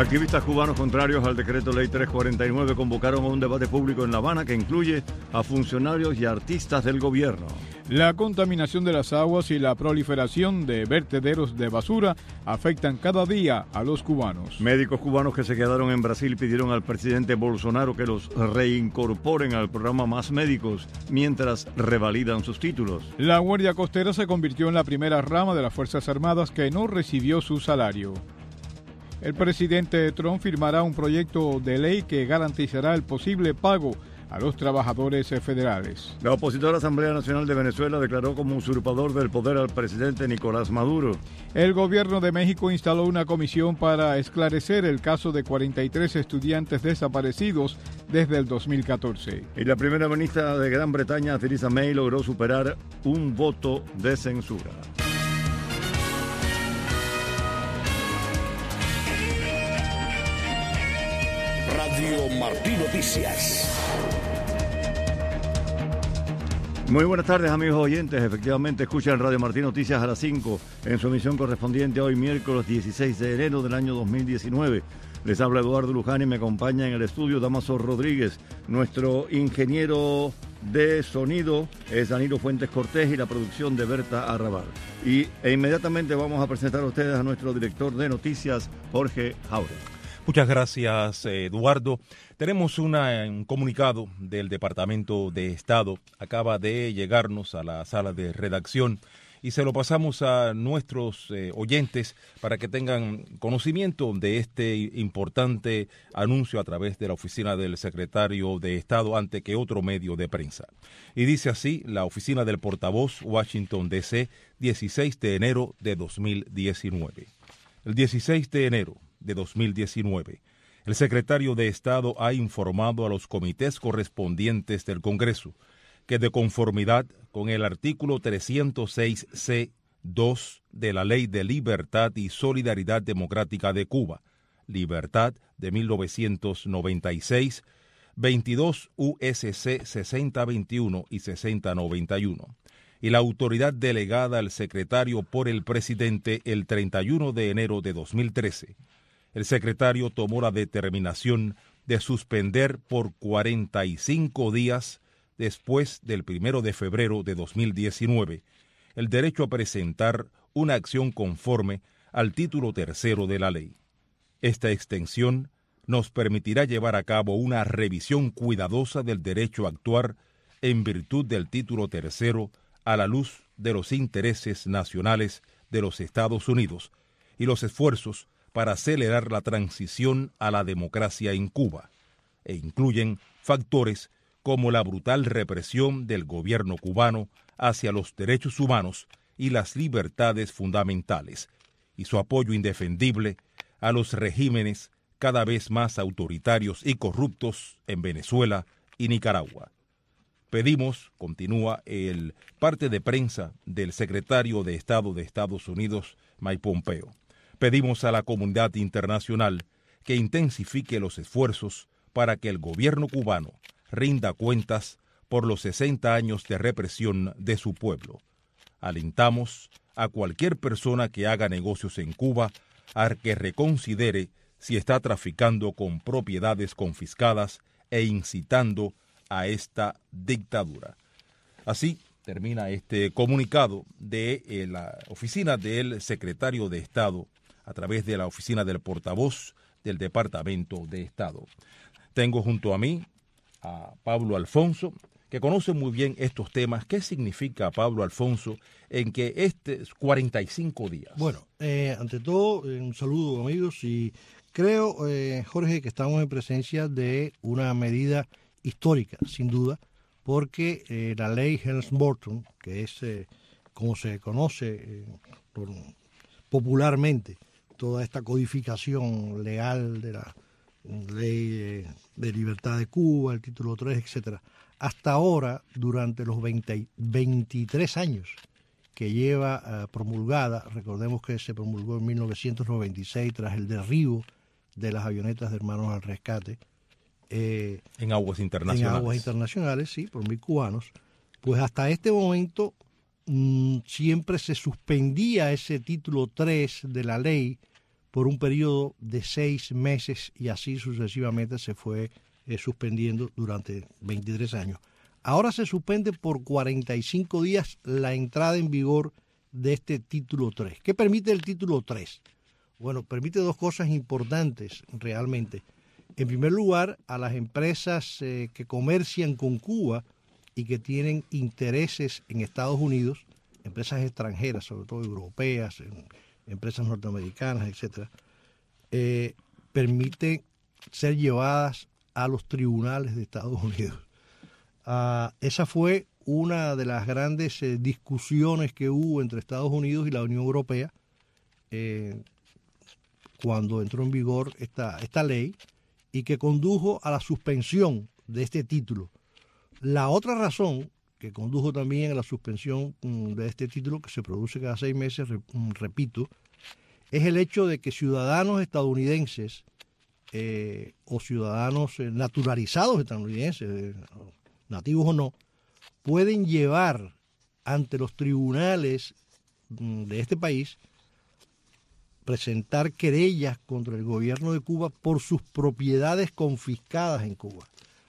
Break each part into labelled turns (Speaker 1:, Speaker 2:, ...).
Speaker 1: Activistas cubanos contrarios al decreto ley 349 convocaron a un debate público en La Habana que incluye a funcionarios y artistas del gobierno.
Speaker 2: La contaminación de las aguas y la proliferación de vertederos de basura afectan cada día a los cubanos.
Speaker 1: Médicos cubanos que se quedaron en Brasil pidieron al presidente Bolsonaro que los reincorporen al programa Más Médicos mientras revalidan sus títulos.
Speaker 2: La Guardia Costera se convirtió en la primera rama de las Fuerzas Armadas que no recibió su salario. El presidente Trump firmará un proyecto de ley que garantizará el posible pago a los trabajadores federales.
Speaker 1: La opositora Asamblea Nacional de Venezuela declaró como usurpador del poder al presidente Nicolás Maduro.
Speaker 2: El gobierno de México instaló una comisión para esclarecer el caso de 43 estudiantes desaparecidos desde el 2014.
Speaker 1: Y la primera ministra de Gran Bretaña, Theresa May, logró superar un voto de censura.
Speaker 3: Radio Martí Noticias.
Speaker 1: Muy buenas tardes, amigos oyentes. Efectivamente, escuchan Radio Martí Noticias a las 5 en su emisión correspondiente hoy, miércoles 16 de enero del año 2019. Les habla Eduardo Luján y me acompaña en el estudio Damaso Rodríguez. Nuestro ingeniero de sonido es Danilo Fuentes Cortés y la producción de Berta Arrabal. E inmediatamente vamos a presentar a ustedes a nuestro director de noticias, Jorge Jauregui.
Speaker 4: Muchas gracias, Eduardo. Tenemos un comunicado del Departamento de Estado. Acaba de llegarnos a la sala de redacción y se lo pasamos a nuestros oyentes para que tengan conocimiento de este importante anuncio a través de la oficina del secretario de Estado ante que otro medio de prensa. Y dice así la oficina del portavoz, Washington, D.C., 16 de enero de 2019. El 16 de enero de 2019, el secretario de Estado ha informado a los comités correspondientes del Congreso que de conformidad con el artículo 306C.2 de la Ley de Libertad y Solidaridad Democrática de Cuba, Libertad de 1996, 22 USC 6021 y 6091, y la autoridad delegada al secretario por el presidente el 31 de enero de 2013, el secretario tomó la determinación de suspender por 45 días después del 1 de febrero de 2019 el derecho a presentar una acción conforme al título tercero de la ley. Esta extensión nos permitirá llevar a cabo una revisión cuidadosa del derecho a actuar en virtud del título tercero a la luz de los intereses nacionales de los Estados Unidos y los esfuerzos para acelerar la transición a la democracia en Cuba, e incluyen factores como la brutal represión del gobierno cubano hacia los derechos humanos y las libertades fundamentales, y su apoyo indefendible a los regímenes cada vez más autoritarios y corruptos en Venezuela y Nicaragua. Pedimos, continúa el parte de prensa del secretario de Estado de Estados Unidos, Mike Pompeo, pedimos a la comunidad internacional que intensifique los esfuerzos para que el gobierno cubano rinda cuentas por los 60 años de represión de su pueblo. Alentamos a cualquier persona que haga negocios en Cuba a que reconsidere si está traficando con propiedades confiscadas e incitando a esta dictadura. Así termina este comunicado de la oficina del secretario de Estado a través de la oficina del portavoz del Departamento de Estado. Tengo junto a mí a Pablo Alfonso, que conoce muy bien estos temas. ¿Qué significa, Pablo Alfonso, en que este es 45 días?
Speaker 5: Bueno, ante todo, un saludo, amigos, y creo, Jorge, que estamos en presencia de una medida histórica, sin duda, porque la ley Helms-Burton, que es como se conoce popularmente, toda esta codificación legal de la ley de libertad de Cuba, el título 3, etcétera. Hasta ahora, durante los 23 años que lleva promulgada, recordemos que se promulgó en 1996 tras el derribo de las avionetas de Hermanos al Rescate.
Speaker 4: En aguas internacionales.
Speaker 5: En aguas internacionales, sí, por 1.000 cubanos. Pues hasta este momento siempre se suspendía ese título 3 de la ley por un periodo de 6 meses y así sucesivamente se fue suspendiendo durante 23 años. Ahora se suspende por 45 días la entrada en vigor de este título 3. ¿Qué permite el título 3? Bueno, permite dos cosas importantes realmente. En primer lugar, a las empresas que comercian con Cuba y que tienen intereses en Estados Unidos, empresas extranjeras, sobre todo europeas, empresas norteamericanas, etcétera, permite ser llevadas a los tribunales de Estados Unidos. Esa fue una de las grandes discusiones que hubo entre Estados Unidos y la Unión Europea cuando entró en vigor esta ley y que condujo a la suspensión de este título. La otra razón que condujo también a la suspensión de este título, que se produce cada 6 meses, repito, es el hecho de que ciudadanos estadounidenses o ciudadanos naturalizados estadounidenses, nativos o no, pueden llevar ante los tribunales de este país, presentar querellas contra el gobierno de Cuba por sus propiedades confiscadas en Cuba.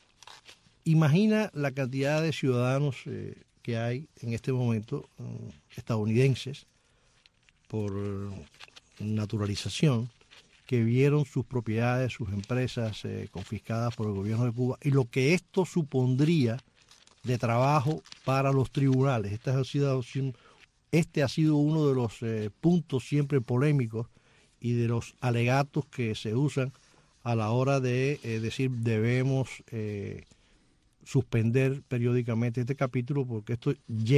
Speaker 5: Imagina la cantidad de ciudadanos que hay en este momento, estadounidenses, por naturalización, que vieron sus propiedades, sus empresas confiscadas por el gobierno de Cuba y lo que esto supondría de trabajo para los tribunales. Este ha sido uno de los puntos siempre polémicos y de los alegatos que se usan a la hora de decir debemos suspender periódicamente este capítulo porque esto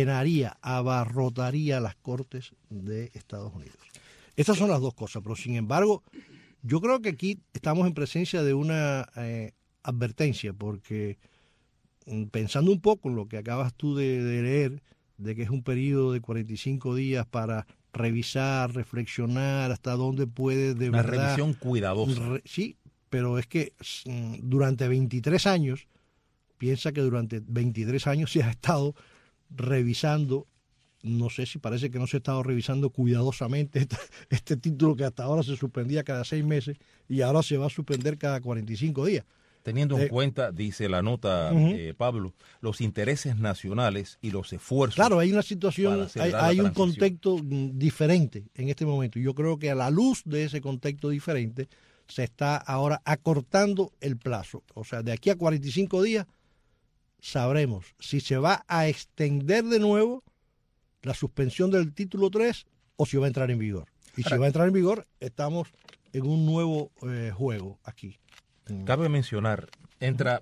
Speaker 5: abarrotaría las cortes de Estados Unidos. Estas son las dos cosas, pero sin embargo, yo creo que aquí estamos en presencia de una advertencia, porque pensando un poco en lo que acabas tú de leer, de que es un periodo de 45 días para revisar, reflexionar hasta dónde puede de verdad...
Speaker 4: Una revisión cuidadosa.
Speaker 5: Sí, pero es que durante 23 años, piensa que durante 23 años se ha estado revisando, no sé si parece que no se ha estado revisando cuidadosamente este título que hasta ahora se suspendía cada 6 meses y ahora se va a suspender cada 45 días.
Speaker 4: Teniendo en cuenta, dice la nota, Pablo, los intereses nacionales y los esfuerzos.
Speaker 5: Claro, hay una situación, hay un contexto diferente en este momento. Yo creo que a la luz de ese contexto diferente se está ahora acortando el plazo. O sea, de aquí a 45 días sabremos si se va a extender de nuevo la suspensión del título 3 o si va a entrar en vigor. Y si va a entrar en vigor, estamos en un nuevo juego aquí.
Speaker 4: Cabe mencionar, entra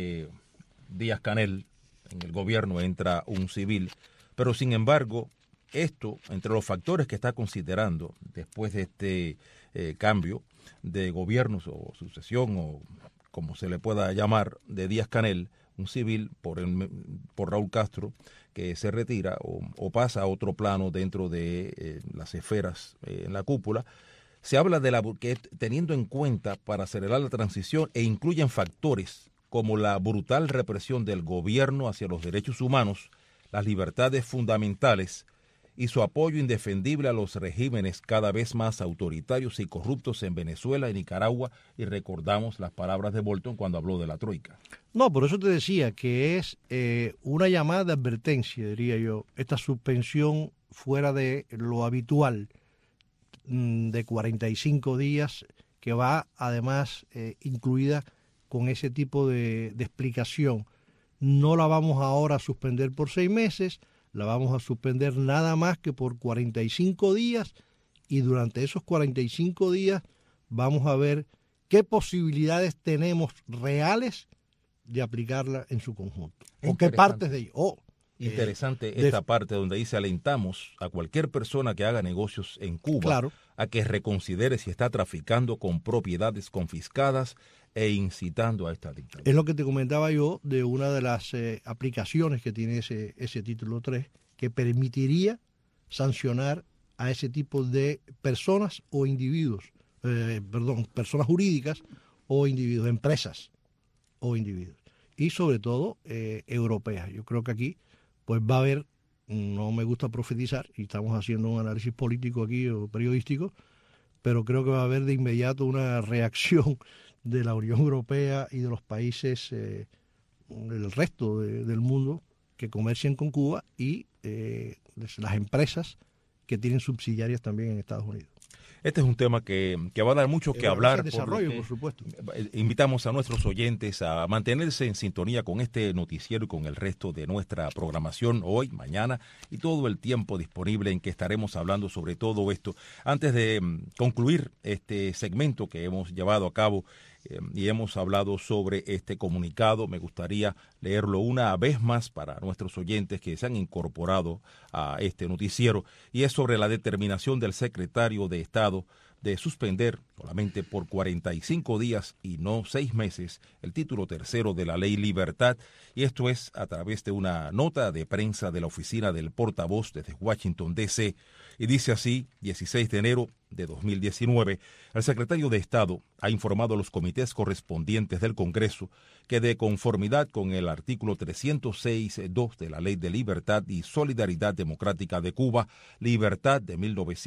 Speaker 4: Díaz-Canel, en el gobierno entra un civil, pero sin embargo, esto, entre los factores que está considerando después de este cambio de gobiernos o sucesión o como se le pueda llamar, de Díaz-Canel, un civil por Raúl Castro, que se retira o pasa a otro plano dentro de las esferas en la cúpula. Se habla de que teniendo en cuenta para acelerar la transición e incluyen factores como la brutal represión del gobierno hacia los derechos humanos, las libertades fundamentales y su apoyo indefendible a los regímenes cada vez más autoritarios y corruptos en Venezuela y Nicaragua, y recordamos las palabras de Bolton cuando habló de la Troika.
Speaker 5: No, por eso te decía que es una llamada de advertencia, diría yo, esta suspensión fuera de lo habitual de 45 días, que va además incluida con ese tipo de explicación. No la vamos ahora a suspender por 6 meses, la vamos a suspender nada más que por 45 días y durante esos 45 días vamos a ver qué posibilidades tenemos reales de aplicarla en su conjunto. O qué partes de ello.
Speaker 4: Interesante esta parte donde dice: alentamos a cualquier persona que haga negocios en Cuba, claro, a que reconsidere si está traficando con propiedades confiscadas e incitando a esta dictadura.
Speaker 5: Es lo que te comentaba yo de una de las aplicaciones que tiene ese título 3, que permitiría sancionar a ese tipo de personas o individuos, personas jurídicas o individuos, empresas o individuos, y sobre todo europeas. Yo creo que aquí pues va a haber, no me gusta profetizar, y estamos haciendo un análisis político aquí o periodístico, pero creo que va a haber de inmediato una reacción de la Unión Europea y de los países del resto del mundo que comercian con Cuba y las empresas que tienen subsidiarias también en Estados Unidos.
Speaker 4: Este es un tema que va a dar mucho que hablar.
Speaker 5: Desarrollo, por supuesto.
Speaker 4: Invitamos a nuestros oyentes a mantenerse en sintonía con este noticiero y con el resto de nuestra programación hoy, mañana y todo el tiempo disponible en que estaremos hablando sobre todo esto. Antes de concluir este segmento que hemos llevado a cabo y hemos hablado sobre este comunicado, me gustaría leerlo una vez más para nuestros oyentes que se han incorporado a este noticiero, y es sobre la determinación del secretario de Estado de suspender solamente por 45 días y no 6 meses el título tercero de la Ley Libertad, y esto es a través de una nota de prensa de la oficina del portavoz desde Washington, D.C., y dice así: 16 de enero de 2019, el secretario de Estado ha informado a los comités correspondientes del Congreso que, de conformidad con el artículo 306.2 de la Ley de Libertad y Solidaridad Democrática de Cuba, Libertad de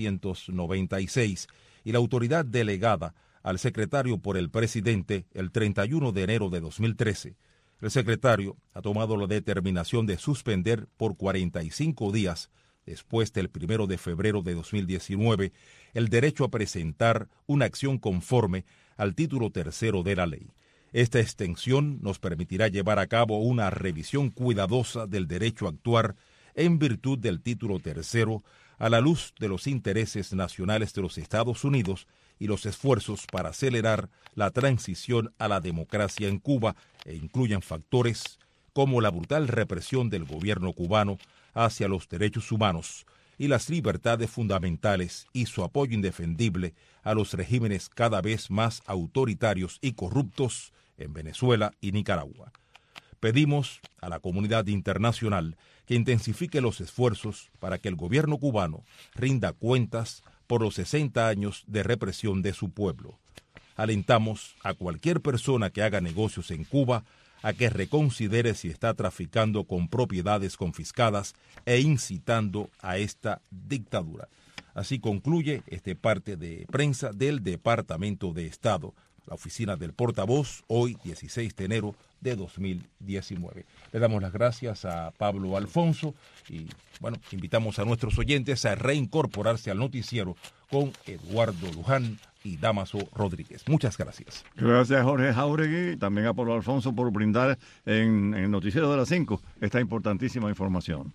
Speaker 4: 1996, y la autoridad delegada al secretario por el presidente el 31 de enero de 2013, el secretario ha tomado la determinación de suspender por 45 días, después del 1 de febrero de 2019, el derecho a presentar una acción conforme al título tercero de la ley. Esta extensión nos permitirá llevar a cabo una revisión cuidadosa del derecho a actuar en virtud del título tercero a la luz de los intereses nacionales de los Estados Unidos y los esfuerzos para acelerar la transición a la democracia en Cuba, e incluyen factores como la brutal represión del gobierno cubano hacia los derechos humanos y las libertades fundamentales y su apoyo indefendible a los regímenes cada vez más autoritarios y corruptos en Venezuela y Nicaragua. Pedimos a la comunidad internacional que intensifique los esfuerzos para que el gobierno cubano rinda cuentas por los 60 años de represión de su pueblo. Alentamos a cualquier persona que haga negocios en Cuba a que reconsidere si está traficando con propiedades confiscadas e incitando a esta dictadura. Así concluye este parte de prensa del Departamento de Estado, la oficina del portavoz, hoy 16 de enero de 2019. Le damos las gracias a Pablo Alfonso y, bueno, invitamos a nuestros oyentes a reincorporarse al noticiero con Eduardo Luján y Damaso Rodríguez. Muchas gracias.
Speaker 1: Gracias, Jorge Jauregui, también a Pablo Alfonso por brindar en el noticiero de las 5 esta importantísima información.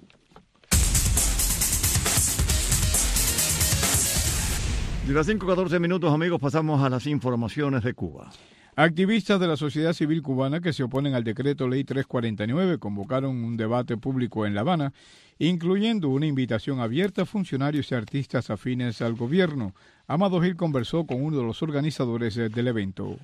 Speaker 1: De las 5:14 minutos, amigos, pasamos a las informaciones de Cuba.
Speaker 2: Activistas de la sociedad civil cubana que se oponen al decreto Ley 349 convocaron un debate público en La Habana, incluyendo una invitación abierta a funcionarios y artistas afines al gobierno. Amado Gil conversó con uno de los organizadores del evento.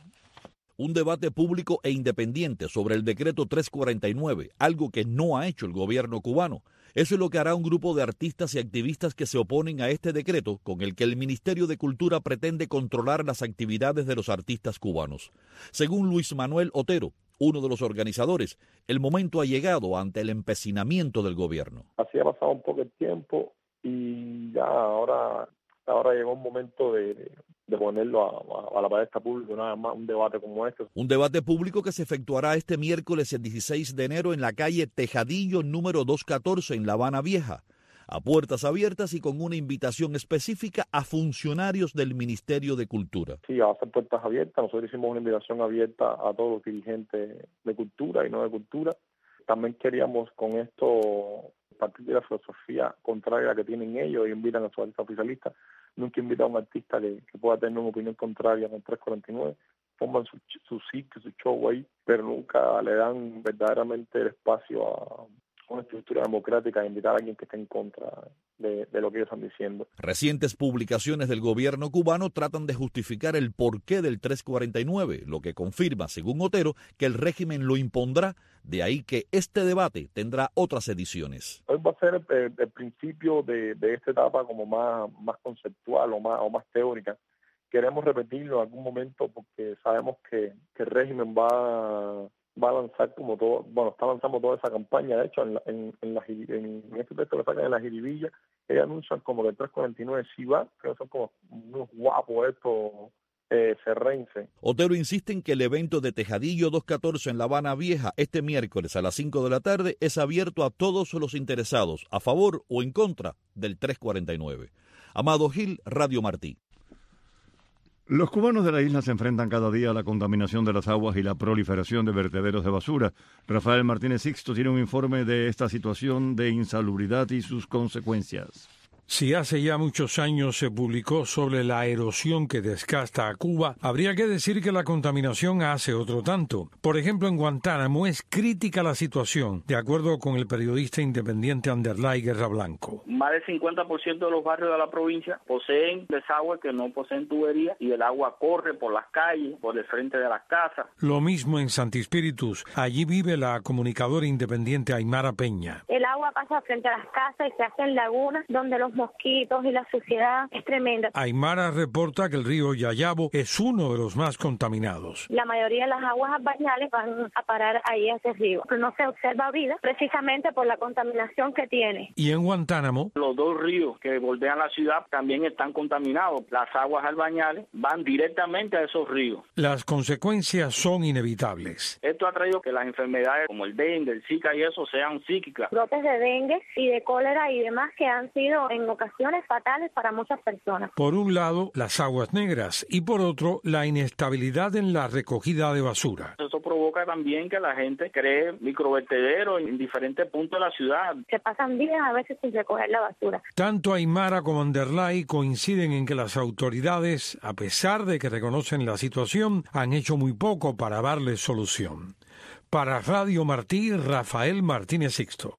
Speaker 6: Un debate público e independiente sobre el decreto 349, algo que no ha hecho el gobierno cubano. Eso es lo que hará un grupo de artistas y activistas que se oponen a este decreto con el que el Ministerio de Cultura pretende controlar las actividades de los artistas cubanos. Según Luis Manuel Otero, uno de los organizadores, el momento ha llegado ante el empecinamiento del gobierno.
Speaker 7: Así ha pasado un poco el tiempo y ya ahora llegó un momento de ponerlo a la palestra pública, nada más un debate como este.
Speaker 6: Un debate público que se efectuará este miércoles el 16 de enero en la calle Tejadillo número 214 en La Habana Vieja, a puertas abiertas y con una invitación específica a funcionarios del Ministerio de Cultura.
Speaker 7: Sí, va a ser puertas abiertas. Nosotros hicimos una invitación abierta a todos los dirigentes de cultura y no de cultura. También queríamos con esto partir de la filosofía contraria que tienen ellos y invitan a su artista oficialista. Nunca invitan a un artista que pueda tener una opinión contraria en el 349. Forman su sitio, su show ahí, pero nunca le dan verdaderamente el espacio a una estructura democrática de invitar a alguien que esté en contra de lo que ellos están diciendo.
Speaker 6: Recientes publicaciones del gobierno cubano tratan de justificar el porqué del 349, lo que confirma, según Otero, que el régimen lo impondrá, de ahí que este debate tendrá otras ediciones.
Speaker 7: Hoy va a ser el principio de esta etapa como más conceptual o más teórica. Queremos repetirlo en algún momento porque sabemos que el régimen va a lanzar como todo, está lanzando toda esa campaña. De hecho, en este texto que sacan en la jiribilla ellos anuncian como que el 349 sí va, que son como unos guapos estos ferrense.
Speaker 6: Otero insiste en que el evento de Tejadillo 214 en La Habana Vieja este miércoles a las 5 de la tarde es abierto a todos los interesados, a favor o en contra del 349. Amado Gil, Radio Martí.
Speaker 1: Los cubanos de la isla se enfrentan cada día a la contaminación de las aguas y la proliferación de vertederos de basura. Rafael Martínez Sixto tiene un informe de esta situación de insalubridad y sus consecuencias.
Speaker 8: Si hace ya muchos años se publicó sobre la erosión que desgasta a Cuba, habría que decir que la contaminación hace otro tanto. Por ejemplo, en Guantánamo es crítica la situación, de acuerdo con el periodista independiente Anderlay Guerra Blanco.
Speaker 9: Más del 50% de los barrios de la provincia poseen desagüe que no poseen tubería y el agua corre por las calles, por el frente de las casas.
Speaker 8: Lo mismo en Santi Espíritus. Allí vive la comunicadora independiente Aymara Peña.
Speaker 10: El agua pasa frente a las casas y se hacen lagunas donde los mosquitos y la suciedad es tremenda.
Speaker 8: Aymara reporta que el río Yayabo es uno de los más contaminados.
Speaker 10: La mayoría de las aguas bañales van a parar ahí a ese río. No se observa vida precisamente por la contaminación que tiene.
Speaker 8: Y en Guantánamo,
Speaker 9: los dos ríos que bordean la ciudad también están contaminados. Las aguas albañales van directamente a esos ríos.
Speaker 8: Las consecuencias son inevitables.
Speaker 9: Esto ha traído que las enfermedades como el dengue, el zika y eso sean psíquicas.
Speaker 10: Brotes de dengue y de cólera y demás que han sido en ocasiones fatales para muchas personas.
Speaker 8: Por un lado, las aguas negras y por otro, la inestabilidad en la recogida de basura.
Speaker 9: Eso provoca también que la gente cree microvertederos en diferentes puntos de la ciudad.
Speaker 10: Se pasan días a veces sin recoger la basura.
Speaker 8: Tanto Aymara como Anderlay coinciden en que las autoridades, a pesar de que reconocen la situación, han hecho muy poco para darle solución. Para Radio Martí, Rafael Martínez Sixto.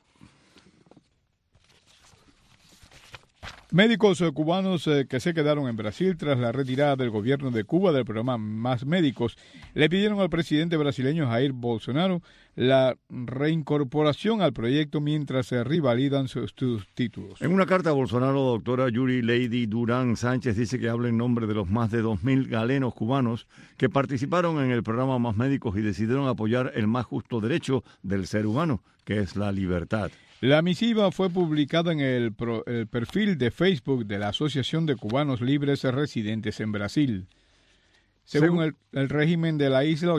Speaker 2: Médicos cubanos que se quedaron en Brasil tras la retirada del gobierno de Cuba del programa Más Médicos le pidieron al presidente brasileño Jair Bolsonaro la reincorporación al proyecto mientras se revalidan sus títulos.
Speaker 1: En una carta a Bolsonaro, doctora Yuri Lady Durán Sánchez dice que habla en nombre de los más de 2.000 galenos cubanos que participaron en el programa Más Médicos y decidieron apoyar el más justo derecho del ser humano, que es la libertad.
Speaker 2: La misiva fue publicada en el perfil de Facebook de la Asociación de Cubanos Libres Residentes en Brasil. Según el régimen de la isla,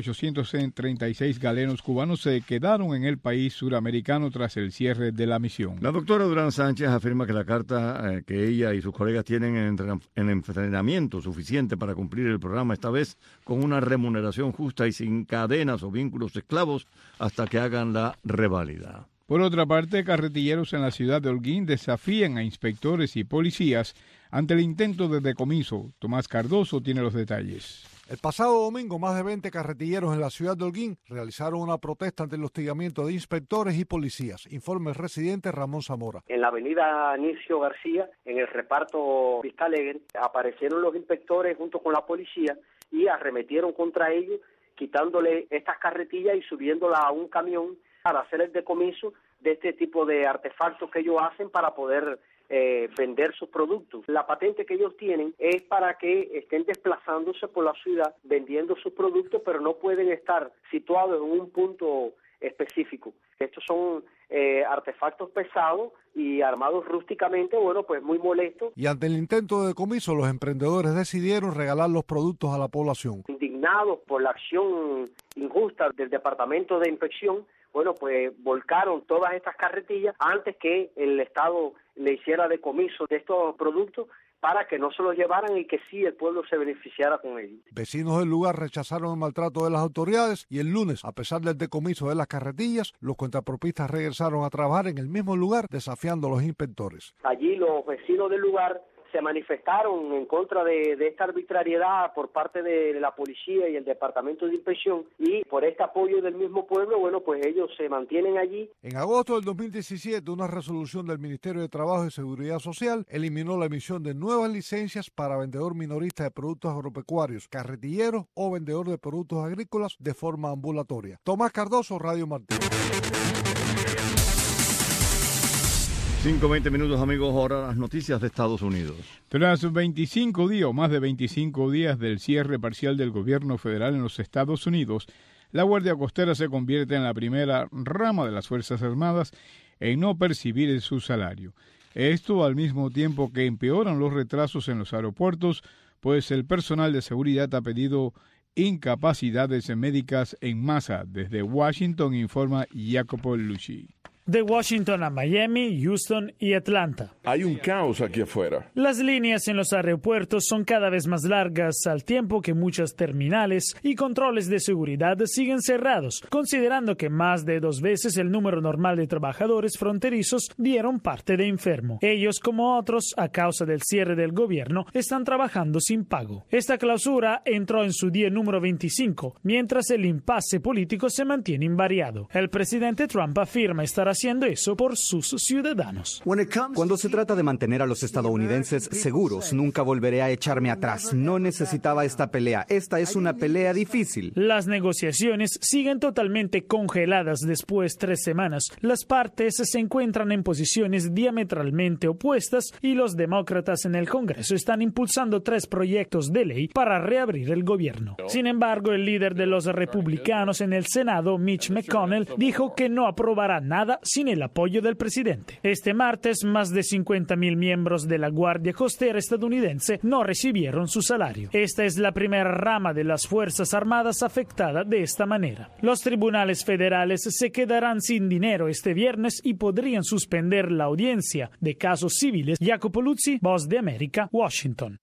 Speaker 2: 836 galenos cubanos se quedaron en el país suramericano tras el cierre de la misión.
Speaker 1: La doctora Durán Sánchez afirma que la carta que ella y sus colegas tienen en entrenamiento suficiente para cumplir el programa, esta vez con una remuneración justa y sin cadenas o vínculos esclavos hasta que hagan la reválida.
Speaker 2: Por otra parte, carretilleros en la ciudad de Holguín desafían a inspectores y policías ante el intento de decomiso. Tomás Cardoso tiene los detalles.
Speaker 5: El pasado domingo, más de 20 carretilleros en la ciudad de Holguín realizaron una protesta ante el hostigamiento de inspectores y policías. Informe el residente Ramón Zamora.
Speaker 11: En la avenida Anicio García, en el reparto Vista Alegre, aparecieron los inspectores junto con la policía y arremetieron contra ellos, quitándole estas carretillas y subiéndolas a un camión para hacer el decomiso de este tipo de artefactos que ellos hacen para poder vender sus productos. La patente que ellos tienen es para que estén desplazándose por la ciudad vendiendo sus productos, pero no pueden estar situados en un punto específico. Estos son artefactos pesados y armados rústicamente, bueno, pues muy molestos.
Speaker 5: Y ante el intento de decomiso, los emprendedores decidieron regalar los productos a la población.
Speaker 11: Indignados por la acción injusta del Departamento de Inspección, bueno, pues volcaron todas estas carretillas antes que el Estado le hiciera decomiso de estos productos para que no se los llevaran y que sí el pueblo se beneficiara con ellos.
Speaker 5: Vecinos del lugar rechazaron el maltrato de las autoridades y el lunes, a pesar del decomiso de las carretillas, los cuentapropistas regresaron a trabajar en el mismo lugar desafiando a los inspectores.
Speaker 11: Allí los vecinos del lugar se manifestaron en contra de esta arbitrariedad por parte de la policía y el Departamento de Inspección, y por este apoyo del mismo pueblo, bueno, pues ellos se mantienen allí.
Speaker 5: En agosto del 2017, una resolución del Ministerio de Trabajo y Seguridad Social eliminó la emisión de nuevas licencias para vendedor minorista de productos agropecuarios, carretilleros o vendedor de productos agrícolas de forma ambulatoria. Tomás Cardoso, Radio Martí.
Speaker 1: 5:20 minutos, amigos, ahora las noticias de Estados Unidos.
Speaker 2: Tras 25 días o más de 25 días del cierre parcial del gobierno federal en los Estados Unidos, la Guardia Costera se convierte en la primera rama de las Fuerzas Armadas en no percibir su salario. Esto al mismo tiempo que empeoran los retrasos en los aeropuertos, pues el personal de seguridad ha pedido incapacidades médicas en masa. Desde Washington informa Jacopo Lucci.
Speaker 12: De Washington a Miami, Houston y Atlanta.
Speaker 13: Hay un caos aquí afuera.
Speaker 12: Las líneas en los aeropuertos son cada vez más largas, al tiempo que muchas terminales y controles de seguridad siguen cerrados, considerando que más de 2 veces el número normal de trabajadores fronterizos dieron parte de enfermo. Ellos, como otros, a causa del cierre del gobierno, están trabajando sin pago. Esta clausura entró en su día número 25, mientras el impasse político se mantiene invariado. El presidente Trump afirma estar haciendo eso por sus ciudadanos.
Speaker 14: Cuando se trata de mantener a los estadounidenses seguros, nunca volveré a echarme atrás. No necesitaba esta pelea. Esta es una pelea difícil.
Speaker 12: Las negociaciones siguen totalmente congeladas después de 3 semanas. Las partes se encuentran en posiciones diametralmente opuestas y los demócratas en el Congreso están impulsando 3 proyectos de ley para reabrir el gobierno. Sin embargo, el líder de los republicanos en el Senado, Mitch McConnell, dijo que no aprobará nada sin el apoyo del presidente. Este martes, más de 50,000 miembros de la Guardia Costera estadounidense no recibieron su salario. Esta es la primera rama de las Fuerzas Armadas afectada de esta manera. Los tribunales federales se quedarán sin dinero este viernes y podrían suspender la audiencia de casos civiles. Jacopo Lucci, Voz de América, Washington.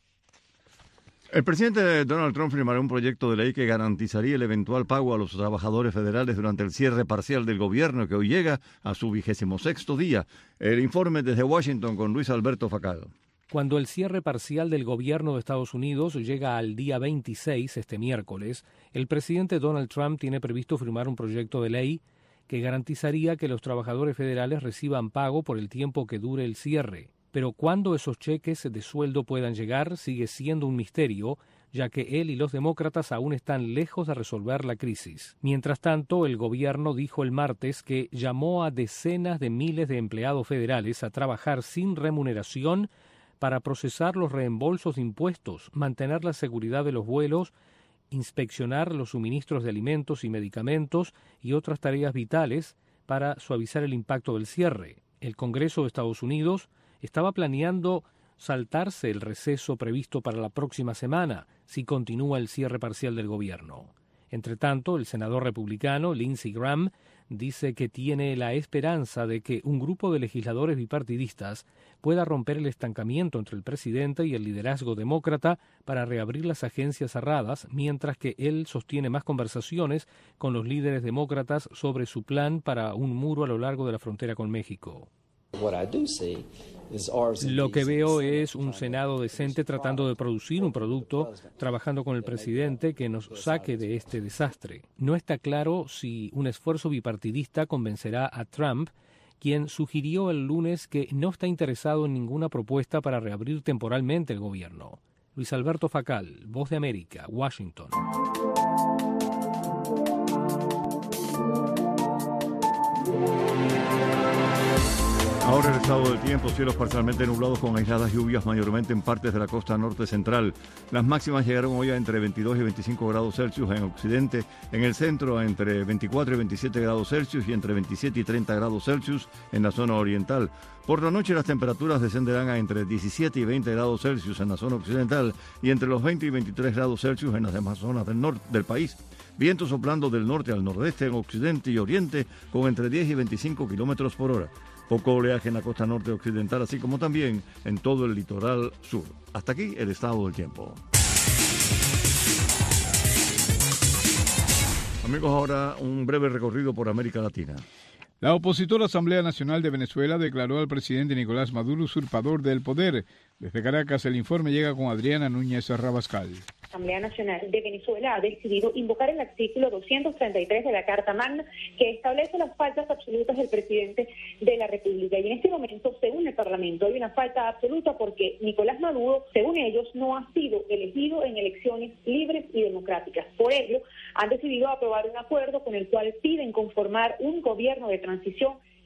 Speaker 1: El presidente Donald Trump firmará un proyecto de ley que garantizaría el eventual pago a los trabajadores federales durante el cierre parcial del gobierno, que hoy llega a su 26º día. El informe desde Washington con Luis Alberto Facado.
Speaker 15: Cuando el cierre parcial del gobierno de Estados Unidos llega al día 26, este miércoles, el presidente Donald Trump tiene previsto firmar un proyecto de ley que garantizaría que los trabajadores federales reciban pago por el tiempo que dure el cierre. Pero cuándo esos cheques de sueldo puedan llegar sigue siendo un misterio, ya que él y los demócratas aún están lejos de resolver la crisis. Mientras tanto, el gobierno dijo el martes que llamó a decenas de miles de empleados federales a trabajar sin remuneración para procesar los reembolsos de impuestos, mantener la seguridad de los vuelos, inspeccionar los suministros de alimentos y medicamentos y otras tareas vitales para suavizar el impacto del cierre. El Congreso de Estados Unidos estaba planeando saltarse el receso previsto para la próxima semana si continúa el cierre parcial del gobierno. Entretanto, el senador republicano Lindsey Graham dice que tiene la esperanza de que un grupo de legisladores bipartidistas pueda romper el estancamiento entre el presidente y el liderazgo demócrata para reabrir las agencias cerradas, mientras que él sostiene más conversaciones con los líderes demócratas sobre su plan para un muro a lo largo de la frontera con México. Lo que veo es un Senado decente tratando de producir un producto, trabajando con el presidente que nos saque de este desastre. No está claro si un esfuerzo bipartidista convencerá a Trump, quien sugirió el lunes que no está interesado en ninguna propuesta para reabrir temporalmente el gobierno. Luis Alberto Facal, Voz de América, Washington.
Speaker 1: Ahora el estado del tiempo, cielos parcialmente nublados con aisladas lluvias mayormente en partes de la costa norte central. Las máximas llegaron hoy a entre 22 y 25 grados Celsius en occidente, en el centro a entre 24 y 27 grados Celsius y entre 27 y 30 grados Celsius en la zona oriental. Por la noche las temperaturas descenderán a entre 17 y 20 grados Celsius en la zona occidental y entre los 20 y 23 grados Celsius en las demás zonas del norte del país. Vientos soplando del norte al nordeste en occidente y oriente con entre 10 y 25 kilómetros por hora. Poco oleaje en la costa norte occidental, así como también en todo el litoral sur. Hasta aquí el estado del tiempo. Amigos, ahora un breve recorrido por América Latina.
Speaker 2: La opositora Asamblea Nacional de Venezuela declaró al presidente Nicolás Maduro usurpador del poder. Desde Caracas, el informe llega con Adriana Núñez Rabascal.
Speaker 16: La Asamblea Nacional de Venezuela ha decidido invocar el artículo 233 de la Carta Magna, que establece las faltas absolutas del presidente de la República. Y en este momento, según el Parlamento, hay una falta absoluta porque Nicolás Maduro, según ellos, no ha sido elegido en elecciones libres y democráticas. Por ello, han decidido aprobar un acuerdo con el cual piden conformar un gobierno de transición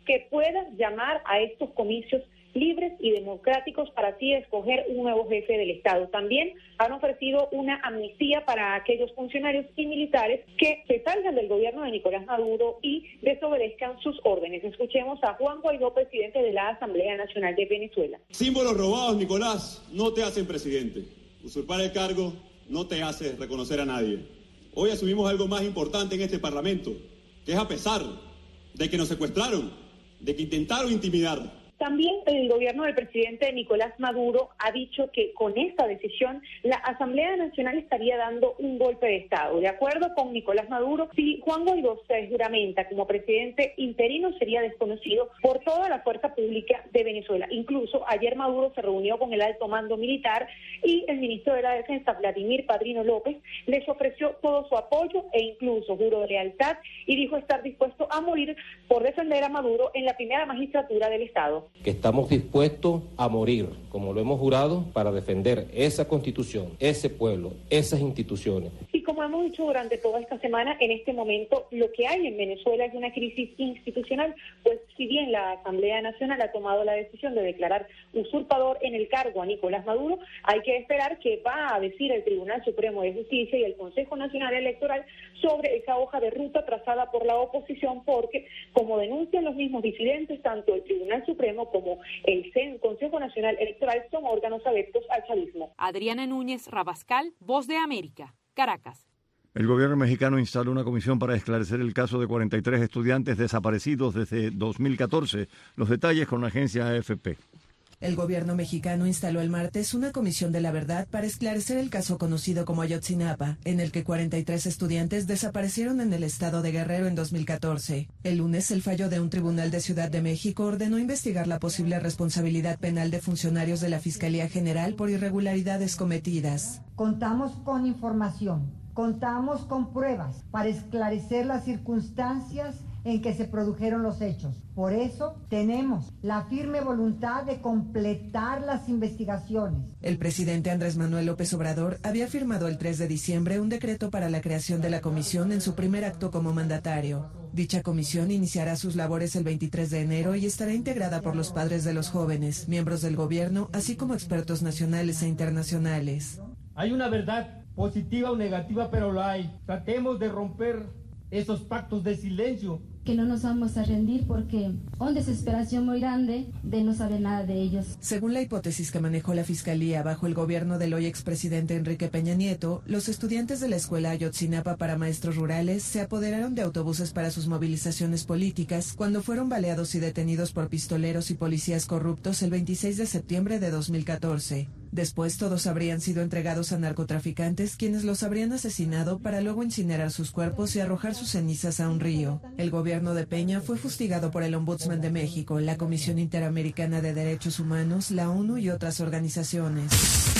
Speaker 16: que pueda llamar a estos comicios libres y democráticos para así escoger un nuevo jefe del Estado. También han ofrecido una amnistía para aquellos funcionarios y militares que se salgan del gobierno de Nicolás Maduro y desobedezcan sus órdenes. Escuchemos a Juan Guaidó, presidente de la Asamblea Nacional de Venezuela.
Speaker 17: Símbolos robados, Nicolás, no te hacen presidente. Usurpar el cargo no te hace reconocer a nadie. Hoy asumimos algo más importante en este Parlamento, que es a pesar de que nos secuestraron, de que intentaron intimidar.
Speaker 16: También el gobierno del presidente Nicolás Maduro ha dicho que con esta decisión la Asamblea Nacional estaría dando un golpe de Estado. De acuerdo con Nicolás Maduro, si Juan Guaidó se juramenta como presidente interino, sería desconocido por toda la fuerza pública de Venezuela. Incluso ayer Maduro se reunió con el alto mando militar y el ministro de la Defensa, Vladimir Padrino López, les ofreció todo su apoyo e incluso juró de lealtad y dijo estar dispuesto a morir por defender a Maduro en la primera magistratura del Estado.
Speaker 18: Que estamos dispuestos a morir, como lo hemos jurado, para defender esa Constitución, ese pueblo, esas instituciones.
Speaker 16: Y como hemos dicho durante toda esta semana, en este momento lo que hay en Venezuela es una crisis institucional, pues si bien la Asamblea Nacional ha tomado la decisión de declarar usurpador en el cargo a Nicolás Maduro, hay que esperar qué va a decir el Tribunal Supremo de Justicia y el Consejo Nacional Electoral sobre esa hoja de ruta trazada por la oposición, porque, como denuncian los mismos disidentes, tanto el Tribunal Supremo como el Consejo Nacional Electoral son órganos adeptos al chavismo.
Speaker 19: Adriana Núñez Rabascal, Voz de América, Caracas.
Speaker 1: El gobierno mexicano instaló una comisión para esclarecer el caso de 43 estudiantes desaparecidos desde 2014. Los detalles con la agencia AFP.
Speaker 20: El gobierno mexicano instaló el martes una comisión de la verdad para esclarecer el caso conocido como Ayotzinapa, en el que 43 estudiantes desaparecieron en el estado de Guerrero en 2014. El lunes, el fallo de un tribunal de Ciudad de México ordenó investigar la posible responsabilidad penal de funcionarios de la Fiscalía General por irregularidades cometidas.
Speaker 21: Contamos con información, contamos con pruebas para esclarecer las circunstancias en que se produjeron los hechos. Por eso tenemos la firme voluntad de completar las investigaciones.
Speaker 20: El presidente Andrés Manuel López Obrador había firmado el 3 de diciembre un decreto para la creación de la comisión en su primer acto como mandatario. Dicha comisión iniciará sus labores el 23 de enero y estará integrada por los padres de los jóvenes, miembros del gobierno, así como expertos nacionales e internacionales.
Speaker 22: Hay una verdad positiva o negativa, pero la hay. Tratemos de romper esos pactos de silencio.
Speaker 23: Que no nos vamos a rendir porque una desesperación muy grande de no saber nada de ellos.
Speaker 20: Según la hipótesis que manejó la Fiscalía bajo el gobierno del hoy expresidente Enrique Peña Nieto, los estudiantes de la escuela Ayotzinapa para maestros rurales se apoderaron de autobuses para sus movilizaciones políticas cuando fueron baleados y detenidos por pistoleros y policías corruptos el 26 de septiembre de 2014. Después todos habrían sido entregados a narcotraficantes, quienes los habrían asesinado para luego incinerar sus cuerpos y arrojar sus cenizas a un río. El gobierno de Peña fue fustigado por el Ombudsman de México, la Comisión Interamericana de Derechos Humanos, la ONU y otras organizaciones.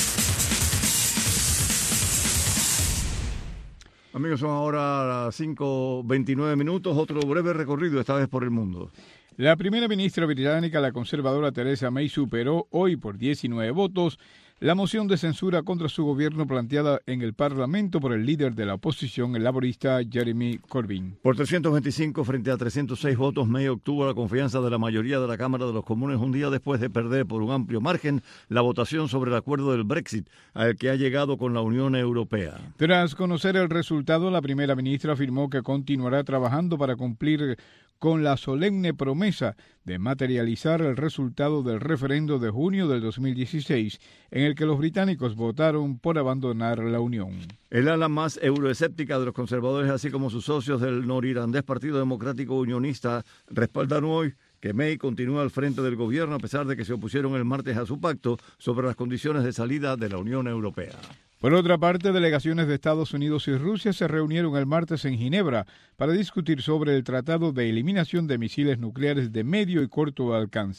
Speaker 1: Amigos, son ahora las 5:29 minutos. Otro breve recorrido, esta vez por el mundo.
Speaker 2: La primera ministra británica, la conservadora Theresa May, superó hoy por 19 votos la moción de censura contra su gobierno planteada en el Parlamento por el líder de la oposición, el laborista Jeremy Corbyn.
Speaker 1: Por 325 frente a 306 votos, May obtuvo la confianza de la mayoría de la Cámara de los Comunes un día después de perder por un amplio margen la votación sobre el acuerdo del Brexit al que ha llegado con la Unión Europea.
Speaker 2: Tras conocer el resultado, la primera ministra afirmó que continuará trabajando para cumplir con la solemne promesa de materializar el resultado del referendo de junio del 2016, en el que los británicos votaron por abandonar la Unión.
Speaker 1: El ala más euroescéptica de los conservadores, así como sus socios del norirlandés Partido Democrático Unionista, respaldaron hoy que May continúa al frente del gobierno a pesar de que se opusieron el martes a su pacto sobre las condiciones de salida de la Unión Europea.
Speaker 2: Por otra parte, delegaciones de Estados Unidos y Rusia se reunieron el martes en Ginebra para discutir sobre el Tratado de Eliminación de Misiles Nucleares de Medio y Corto Alcance.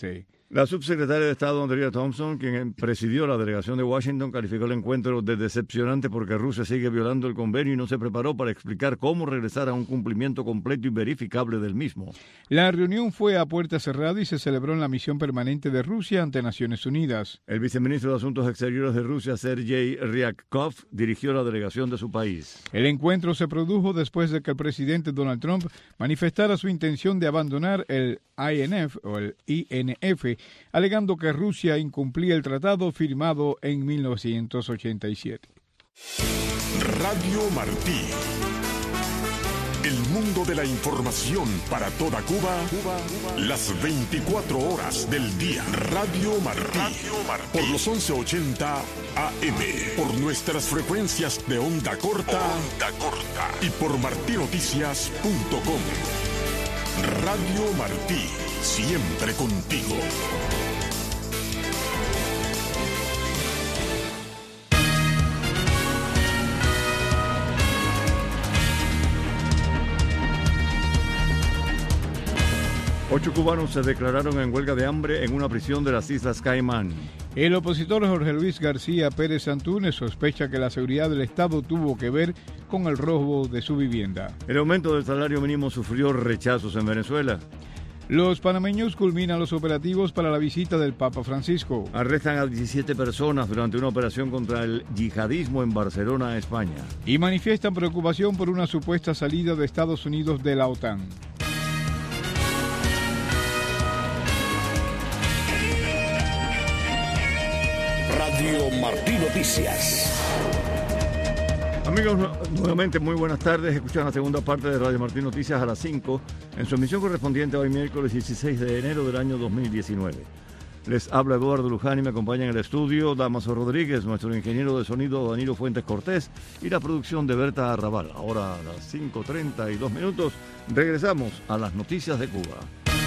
Speaker 1: La subsecretaria de Estado, Andrea Thompson, quien presidió la delegación de Washington, calificó el encuentro de decepcionante porque Rusia sigue violando el convenio y no se preparó para explicar cómo regresar a un cumplimiento completo y verificable del mismo.
Speaker 2: La reunión fue a puerta cerrada y se celebró en la misión permanente de Rusia ante Naciones Unidas.
Speaker 1: El viceministro de Asuntos Exteriores de Rusia, Sergei Ryabkov, dirigió la delegación de su país.
Speaker 2: El encuentro se produjo después de que el presidente Donald Trump manifestara su intención de abandonar el INF o el INF, alegando que Rusia incumplía el tratado firmado en 1987.
Speaker 3: Radio Martí. El mundo de la información para toda Cuba, las 24 horas del día. Radio Martí. Por los 1180 AM. Por nuestras frecuencias de onda corta. Y por martinoticias.com. Radio Martí, siempre contigo.
Speaker 1: Ocho cubanos se declararon en huelga de hambre en una prisión de las Islas Caimán.
Speaker 2: El opositor Jorge Luis García Pérez Antúnez sospecha que la seguridad del Estado tuvo que ver con el robo de su vivienda.
Speaker 1: El aumento del salario mínimo sufrió rechazos en Venezuela.
Speaker 2: Los panameños culminan los operativos para la visita del Papa Francisco.
Speaker 1: Arrestan a 17 personas durante una operación contra el yihadismo en Barcelona, España.
Speaker 2: Y manifiestan preocupación por una supuesta salida de Estados Unidos de la OTAN.
Speaker 3: Radio Martí Noticias.
Speaker 1: Amigos, nuevamente muy buenas tardes. Escuchan la segunda parte de Radio Martí Noticias a las 5 en su emisión correspondiente hoy miércoles 16 de enero del año 2019. Les habla Eduardo Luján y me acompaña en el estudio Damaso Rodríguez, nuestro ingeniero de sonido Danilo Fuentes Cortés y la producción de Berta Arrabal. Ahora a las 5:32 minutos regresamos a las noticias de Cuba.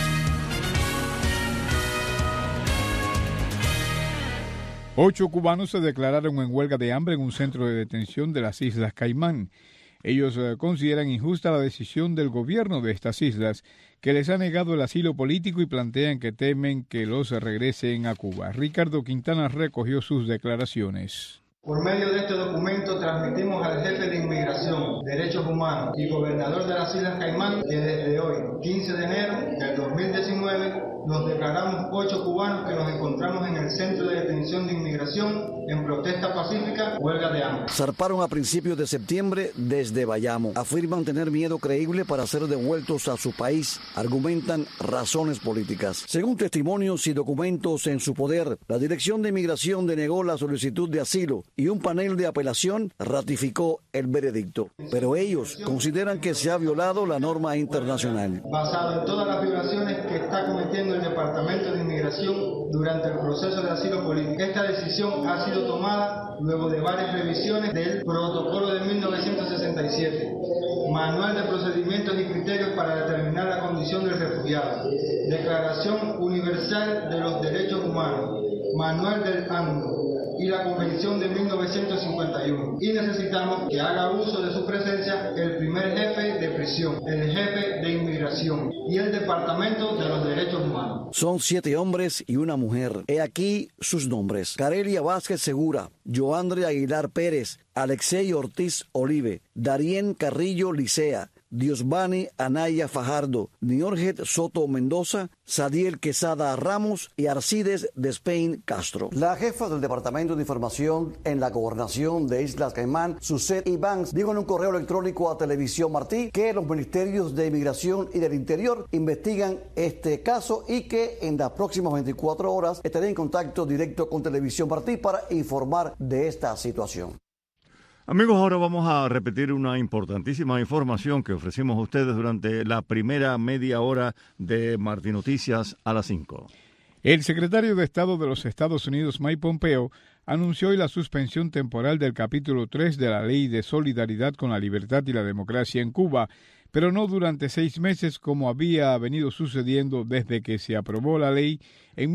Speaker 2: 8 cubanos se declararon en huelga de hambre en un centro de detención de las Islas Caimán. Ellos consideran injusta la decisión del gobierno de estas islas, que les ha negado el asilo político y plantean que temen que los regresen a Cuba. Ricardo Quintana recogió sus declaraciones.
Speaker 4: Por medio de este documento transmitimos al jefe de Inmigración, Derechos Humanos y gobernador de las Islas Caimán que desde hoy, 15 de enero del 2019, nos declaramos 8 cubanos que nos encontramos en el Centro de Detención de Inmigración en protesta pacífica, huelga de hambre.
Speaker 7: Zarparon a principios de septiembre desde Bayamo. Afirman tener miedo creíble para ser devueltos a su país. Argumentan razones políticas. Según testimonios y documentos en su poder, la Dirección de Inmigración denegó la solicitud de asilo y un panel de apelación ratificó el veredicto. Pero ellos consideran que se ha violado la norma internacional.
Speaker 4: Basado en todas las violaciones que está cometiendo el Departamento de Inmigración durante el proceso de asilo político, esta decisión ha sido tomada luego de varias revisiones del Protocolo de 1967, Manual de Procedimientos y Criterios para determinar la condición del refugiado, Declaración Universal de los Derechos Humanos, Manual del AMNO y la Convención de 1951. Y necesitamos que haga uso de su presencia el primer jefe de prisión, el jefe de inmigración y el Departamento de los Derechos Humanos.
Speaker 7: Son 7 hombres y una mujer. He aquí sus nombres: Carelia Vázquez Segura, Joandre Aguilar Pérez, Alexei Ortiz Olive, Darien Carrillo Licea, Diosbani Anaya Fajardo, Niorget Soto Mendoza, Sadiel Quesada Ramos y Arcides Despein Castro. La jefa del Departamento de Información en la Gobernación de Islas Caimán, Suset Ivans, dijo en un correo electrónico a Televisión Martí que los ministerios de Inmigración y del Interior investigan este caso y que en las próximas 24 horas estará en contacto directo con Televisión Martí para informar de esta situación.
Speaker 1: Amigos, ahora vamos a repetir una importantísima información que ofrecimos a ustedes durante la primera media hora de Martí Noticias a las 5.
Speaker 2: El secretario de Estado de los Estados Unidos, Mike Pompeo, anunció hoy la suspensión temporal del capítulo 3 de la Ley de Solidaridad con la Libertad y la Democracia en Cuba, pero no durante 6 meses como había venido sucediendo desde que se aprobó la ley en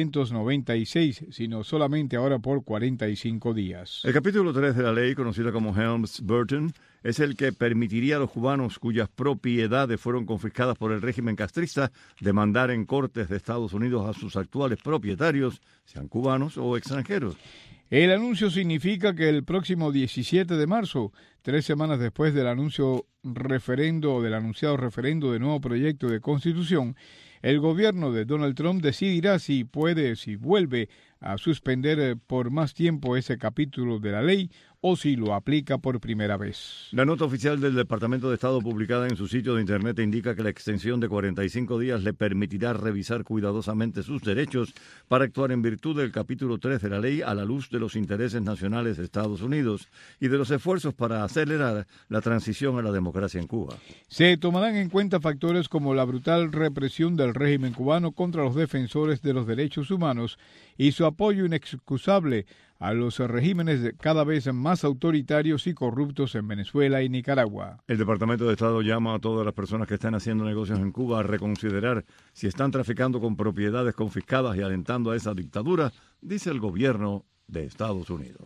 Speaker 2: 1996, sino solamente ahora por 45 días.
Speaker 1: El capítulo 3 de la ley, conocida como Helms-Burton, es el que permitiría a los cubanos cuyas propiedades fueron confiscadas por el régimen castrista demandar en cortes de Estados Unidos a sus actuales propietarios, sean cubanos o extranjeros.
Speaker 2: El anuncio significa que el próximo 17 de marzo, 3 semanas después del anunciado referendo de nuevo proyecto de constitución, el gobierno de Donald Trump decidirá si vuelve a suspender por más tiempo ese capítulo de la ley o si lo aplica por primera vez.
Speaker 1: La nota oficial del Departamento de Estado publicada en su sitio de Internet indica que la extensión de 45 días le permitirá revisar cuidadosamente sus derechos para actuar en virtud del capítulo 3 de la ley a la luz de los intereses nacionales de Estados Unidos y de los esfuerzos para acelerar la transición a la democracia en Cuba.
Speaker 2: Se tomarán en cuenta factores como la brutal represión del régimen cubano contra los defensores de los derechos humanos y su apoyo inexcusable a los regímenes cada vez más autoritarios y corruptos en Venezuela y Nicaragua.
Speaker 1: El Departamento de Estado llama a todas las personas que están haciendo negocios en Cuba a reconsiderar si están traficando con propiedades confiscadas y alentando a esa dictadura, dice el gobierno de Estados Unidos.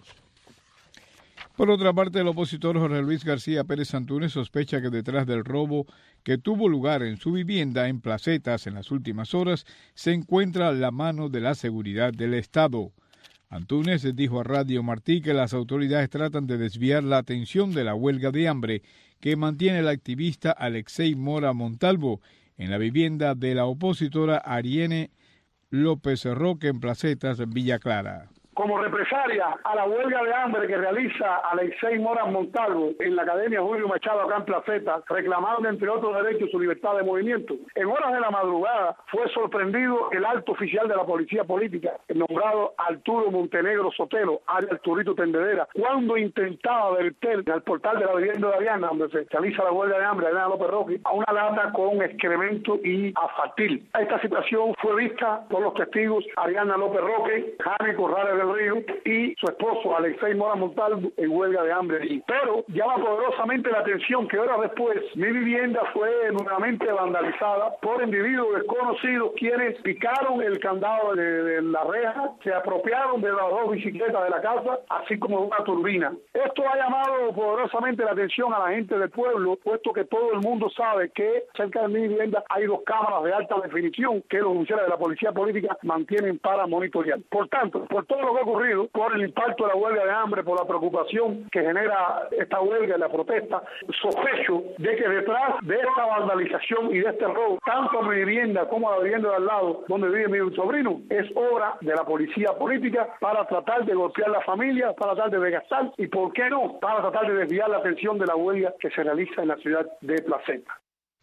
Speaker 2: Por otra parte, el opositor Jorge Luis García Pérez Antúnez sospecha que detrás del robo que tuvo lugar en su vivienda en Placetas en las últimas horas se encuentra la mano de la seguridad del Estado. Antúnez dijo a Radio Martí que las autoridades tratan de desviar la atención de la huelga de hambre que mantiene el activista Alexei Mora Montalvo en la vivienda de la opositora Ariene López Roque en Placetas, Villa Clara.
Speaker 6: Como represalia a la huelga de hambre que realiza Alexei Mora Montalvo en la Academia Julio Machado acá en Placetas, reclamando entre otros derechos su libertad de movimiento. En horas de la madrugada fue sorprendido el alto oficial de la policía política, el nombrado Arturo Montenegro Sotelo, alias Arturito Tendedera, cuando intentaba verter al portal de la vivienda de Ariana, donde se realiza la huelga de hambre, Ariana López Roque, a una lata con excremento y asfaltil. Esta situación fue vista por los testigos Ariana López Roque, Jaime Corrales del Río y su esposo Alexei Mora Montalvo en huelga de hambre allí. Pero llama poderosamente la atención que horas después mi vivienda fue nuevamente vandalizada por individuos desconocidos quienes picaron el candado de la reja, se apropiaron de las 2 bicicletas de la casa, así como de una turbina. Esto ha llamado poderosamente la atención a la gente del pueblo, puesto que todo el mundo sabe que cerca de mi vivienda hay 2 cámaras de alta definición que los oficiales de la policía política mantienen para monitorear. Por tanto, por todo lo que ha ocurrido, por el impacto de la huelga de hambre, por la preocupación que genera esta huelga y la protesta, sospecho de que detrás de esta vandalización y de este robo, tanto a mi vivienda como a la vivienda de al lado, donde vive mi sobrino, es obra de la policía política para tratar de golpear a la familia, para tratar de desgastar y, ¿por qué no?, para tratar de desviar la atención de la huelga que se realiza en la ciudad de Placetas.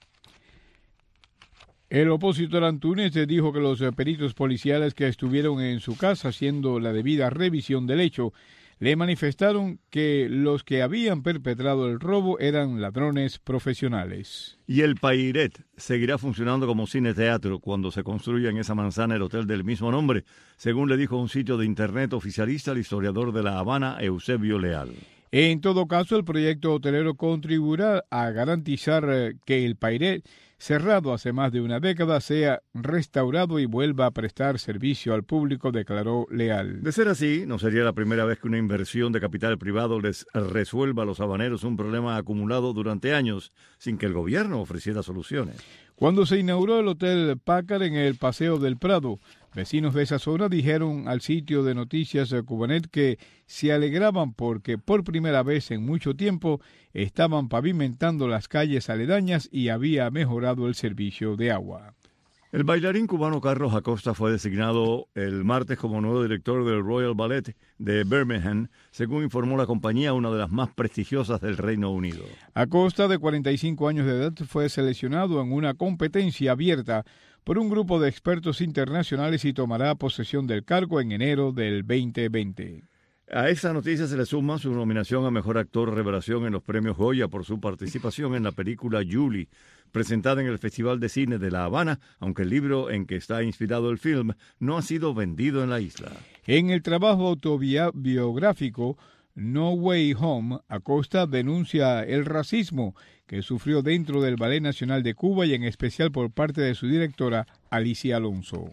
Speaker 2: El opositor Antúnez dijo que los peritos policiales que estuvieron en su casa haciendo la debida revisión del hecho le manifestaron que los que habían perpetrado el robo eran ladrones profesionales.
Speaker 1: Y el Pairet seguirá funcionando como cine-teatro cuando se construya en esa manzana el hotel del mismo nombre, según le dijo un sitio de internet oficialista al historiador de La Habana, Eusebio Leal.
Speaker 2: En todo caso, el proyecto hotelero contribuirá a garantizar que el Pairet, cerrado hace más de una década, sea restaurado y vuelva a prestar servicio al público, declaró Leal.
Speaker 1: De ser así, no sería la primera vez que una inversión de capital privado les resuelva a los habaneros un problema acumulado durante años sin que el gobierno ofreciera soluciones.
Speaker 2: Cuando se inauguró el Hotel Packard en el Paseo del Prado, vecinos de esa zona dijeron al sitio de noticias Cubanet que se alegraban porque por primera vez en mucho tiempo estaban pavimentando las calles aledañas y había mejorado el servicio de agua.
Speaker 1: El bailarín cubano Carlos Acosta fue designado el martes como nuevo director del Royal Ballet de Birmingham, según informó la compañía, una de las más prestigiosas del Reino Unido.
Speaker 2: Acosta, de 45 años de edad, fue seleccionado en una competencia abierta por un grupo de expertos internacionales y tomará posesión del cargo en enero del 2020.
Speaker 1: A esa noticia se le suma su nominación a Mejor Actor Revelación en los Premios Goya por su participación en la película Julie, presentada en el Festival de Cine de La Habana, aunque el libro en que está inspirado el film no ha sido vendido en la isla.
Speaker 2: En el trabajo autobiográfico No Way Home, Acosta denuncia el racismo que sufrió dentro del Ballet Nacional de Cuba y en especial por parte de su directora Alicia Alonso.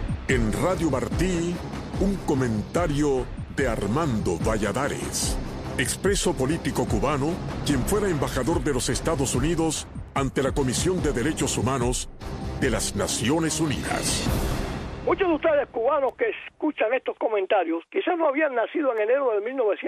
Speaker 3: En Radio Martí, un comentario de Armando Valladares. expreso político cubano, quien fuera embajador de los Estados Unidos ante la Comisión de Derechos Humanos de las Naciones Unidas.
Speaker 8: Muchos de ustedes cubanos que escuchan estos comentarios quizás no habían nacido en enero de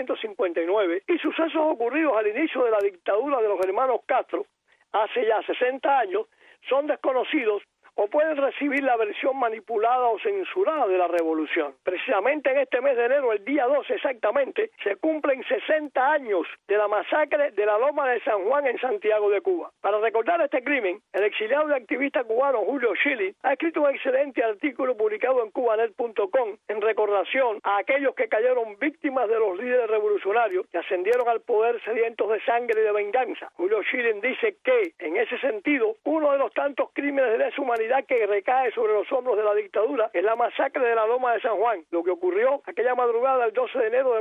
Speaker 8: 1959 y sucesos ocurridos al inicio de la dictadura de los hermanos Castro hace ya 60 años son desconocidos o pueden recibir la versión manipulada o censurada de la revolución. Precisamente en este mes de enero, el día 12 exactamente, se cumplen 60 años de la masacre de la Loma de San Juan en Santiago de Cuba. Para recordar este crimen, el exiliado y activista cubano Julio Schilling ha escrito un excelente artículo publicado en cubanet.com en recordación a aquellos que cayeron víctimas de los líderes revolucionarios que ascendieron al poder sedientos de sangre y de venganza. Julio Schilling dice que, en ese sentido, uno de los tantos crímenes de lesa humanidad que recae sobre los hombros de la dictadura es la masacre de la Loma de San Juan, lo que ocurrió aquella madrugada del 12 de enero de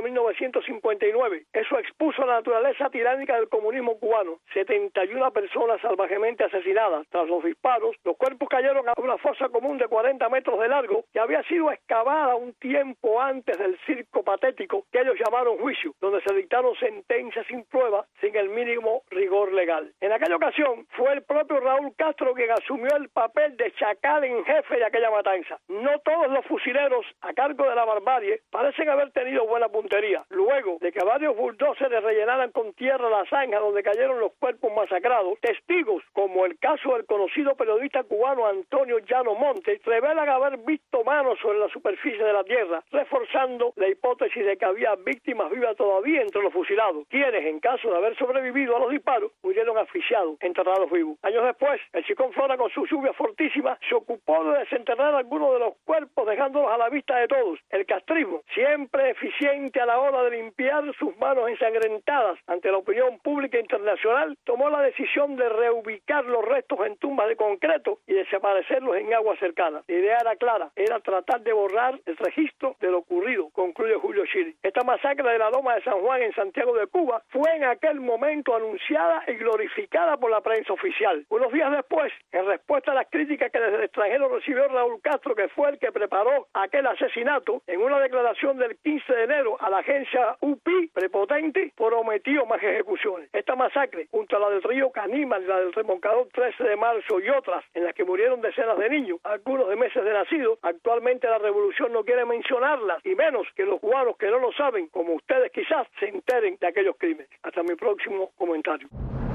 Speaker 8: 1959. Eso expuso la naturaleza tiránica del comunismo cubano. 71 personas salvajemente asesinadas. Tras los disparos, los cuerpos cayeron a una fosa común de 40 metros de largo que había sido excavada un tiempo antes del circo patético que ellos llamaron juicio, donde se dictaron sentencias sin prueba, sin el mínimo rigor legal. En aquella ocasión fue el propio Raúl Castro quien asumió el papel de chacal en jefe de aquella matanza. No todos los fusileros a cargo de la barbarie parecen haber tenido buena puntería. Luego de que varios bulldozers rellenaran con tierra la zanja donde cayeron los cuerpos masacrados, testigos, como el caso del conocido periodista cubano Antonio Llano Montes, revelan haber visto manos sobre la superficie de la tierra, reforzando la hipótesis de que había víctimas vivas todavía entre los fusilados, quienes, en caso de haber sobrevivido a los disparos, murieron asfixiados, enterrados vivos. Años después, el Chicón Flora, con su lluvia fortísima, se ocupó de desenterrar algunos de los cuerpos, dejándolos a la vista de todos. El castrismo, siempre eficiente a la hora de limpiar sus manos ensangrentadas ante la opinión pública internacional, tomó la decisión de reubicar los restos en tumbas de concreto y desaparecerlos en aguas cercanas. La idea era clara, era tratar de borrar el registro de lo ocurrido, concluye Julio Schilling. Esta masacre de la Loma de San Juan en Santiago de Cuba fue en aquel momento anunciada y glorificada por la prensa oficial. Unos días después, en respuesta a las críticas que desde el extranjero recibió Raúl Castro, que fue el que preparó aquel asesinato, en una declaración del 15 de enero a la agencia UPI, prepotente, prometió más ejecuciones. Esta masacre, junto a la del río Caníbal y la del remolcador 13 de marzo y otras, en las que murieron decenas de niños, algunos de meses de nacido, actualmente la revolución no quiere mencionarlas, y menos que los cubanos que no lo saben, como ustedes quizás, se enteren de aquellos crímenes. Hasta mi próximo comentario.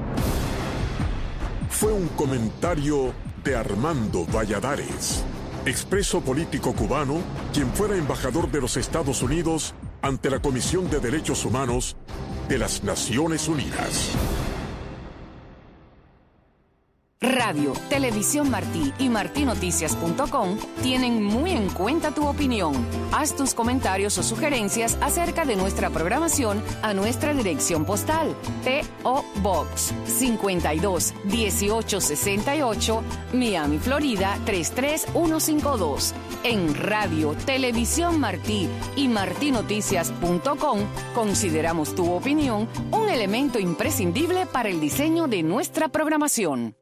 Speaker 3: Fue un comentario de Armando Valladares, expreso político cubano, quien fuera embajador de los Estados Unidos ante la Comisión de Derechos Humanos de las Naciones Unidas.
Speaker 9: Radio, Televisión Martí y martinoticias.com tienen muy en cuenta tu opinión. Haz tus comentarios o sugerencias acerca de nuestra programación a nuestra dirección postal: P.O. Box 52 1868, Miami, Florida 33152. En Radio, Televisión Martí y martinoticias.com consideramos tu opinión un elemento imprescindible para el diseño de nuestra programación.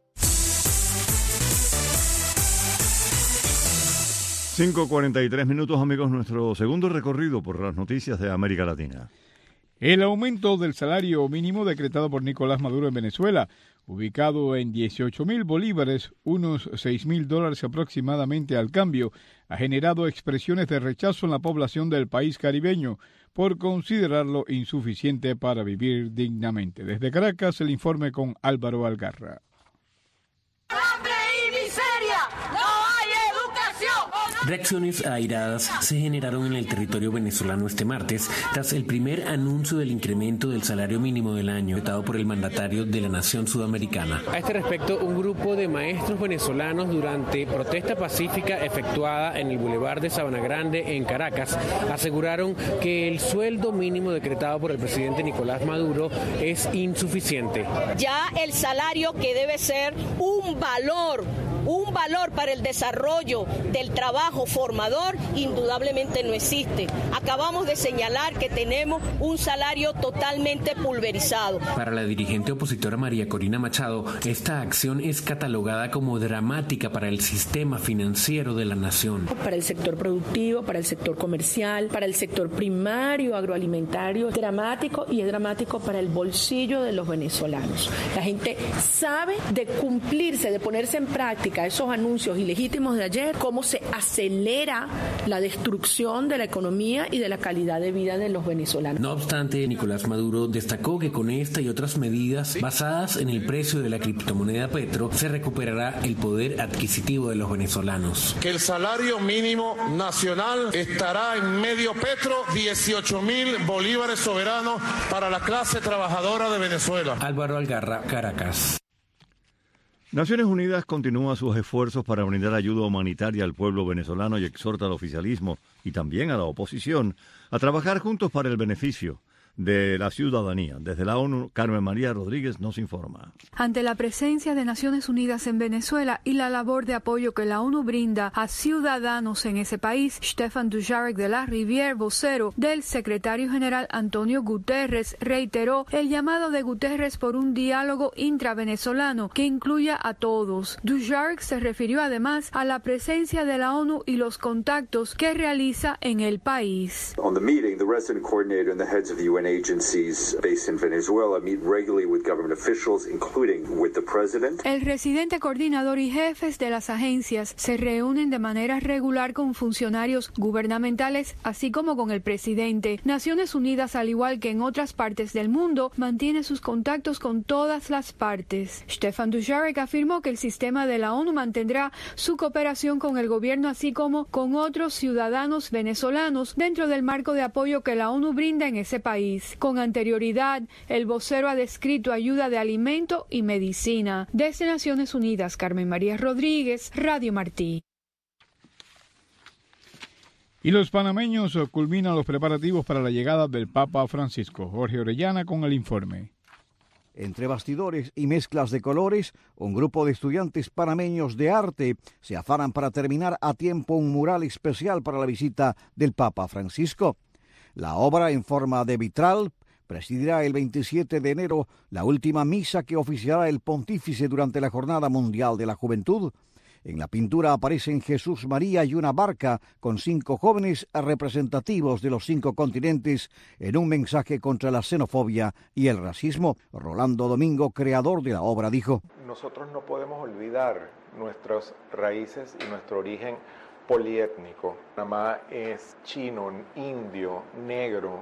Speaker 1: 5:43 minutos, amigos, nuestro segundo recorrido por las noticias de América Latina.
Speaker 2: El aumento del salario mínimo decretado por Nicolás Maduro en Venezuela, ubicado en 18.000 bolívares, unos $6.000 aproximadamente al cambio, ha generado expresiones de rechazo en la población del país caribeño por considerarlo insuficiente para vivir dignamente. Desde Caracas, el informe con Álvaro Algarra.
Speaker 10: ¡Hambre y miseria! ¡No hay educación!
Speaker 24: Reacciones airadas se generaron en el territorio venezolano este martes tras el primer anuncio del incremento del salario mínimo del año vetado por el mandatario de la nación sudamericana.
Speaker 25: A este respecto, un grupo de maestros venezolanos durante protesta pacífica efectuada en el Boulevard de Sabana Grande en Caracas aseguraron que el sueldo mínimo decretado por el presidente Nicolás Maduro es insuficiente.
Speaker 26: Ya el salario, que debe ser un valor
Speaker 5: un valor para el desarrollo del trabajo formador, indudablemente no existe. Acabamos de señalar que tenemos un salario totalmente pulverizado.
Speaker 24: Para la dirigente opositora María Corina Machado, esta acción es catalogada como dramática para el sistema financiero de la nación.
Speaker 11: Para el sector productivo, para el sector comercial, para el sector primario, agroalimentario, es dramático y es dramático para el bolsillo de los venezolanos. La gente sabe de cumplirse, de ponerse en práctica esos anuncios ilegítimos de ayer, cómo se acelera la destrucción de la economía y de la calidad de vida de los venezolanos.
Speaker 24: No obstante, Nicolás Maduro destacó que con esta y otras medidas basadas en el precio de la criptomoneda Petro se recuperará el poder adquisitivo de los venezolanos.
Speaker 12: Que el salario mínimo nacional estará en medio Petro, 18.000 bolívares soberanos para la clase trabajadora de Venezuela.
Speaker 24: Álvaro Algarra, Caracas.
Speaker 1: Naciones Unidas continúa sus esfuerzos para brindar ayuda humanitaria al pueblo venezolano y exhorta al oficialismo y también a la oposición a trabajar juntos para el beneficio de la ciudadanía. Desde la ONU, Carmen María Rodríguez nos informa.
Speaker 13: Ante la presencia de Naciones Unidas en Venezuela y la labor de apoyo que la ONU brinda a ciudadanos en ese país, Stéphane Dujarric de la Rivière, vocero del secretario general Antonio Guterres, reiteró el llamado de Guterres por un diálogo intravenezolano que incluya a todos. Dujarric se refirió además a la presencia de la ONU y los contactos que realiza en el país.
Speaker 14: On the meeting, the resident coordinator and the heads of the UN agencies based in Venezuela meet regularly with government officials, including with the president.
Speaker 13: El residente coordinador y jefes de las agencias se reúnen de manera regular con funcionarios gubernamentales, así como con el presidente. Naciones Unidas, al igual que en otras partes del mundo, mantiene sus contactos con todas las partes. Stéphane Dujarric afirmó que el sistema de la ONU mantendrá su cooperación con el gobierno, así como con otros ciudadanos venezolanos, dentro del marco de apoyo que la ONU brinda en ese país. Con anterioridad, el vocero ha descrito ayuda de alimento y medicina. Desde Naciones Unidas, Carmen María Rodríguez, Radio Martí.
Speaker 2: Y los panameños culminan los preparativos para la llegada del Papa Francisco. Jorge Orellana con el informe.
Speaker 26: Entre bastidores y mezclas de colores, un grupo de estudiantes panameños de arte se afanan para terminar a tiempo un mural especial para la visita del Papa Francisco. La obra, en forma de vitral, presidirá el 27 de enero la última misa que oficiará el pontífice durante la Jornada Mundial de la Juventud. En la pintura aparecen Jesús, María y una barca con 5 jóvenes representativos de los 5 continentes en un mensaje contra la xenofobia y el racismo. Rolando Domingo, creador de la obra, dijo:
Speaker 27: Nosotros no podemos olvidar nuestras raíces y nuestro origen poliétnico. Panamá es chino, indio, negro,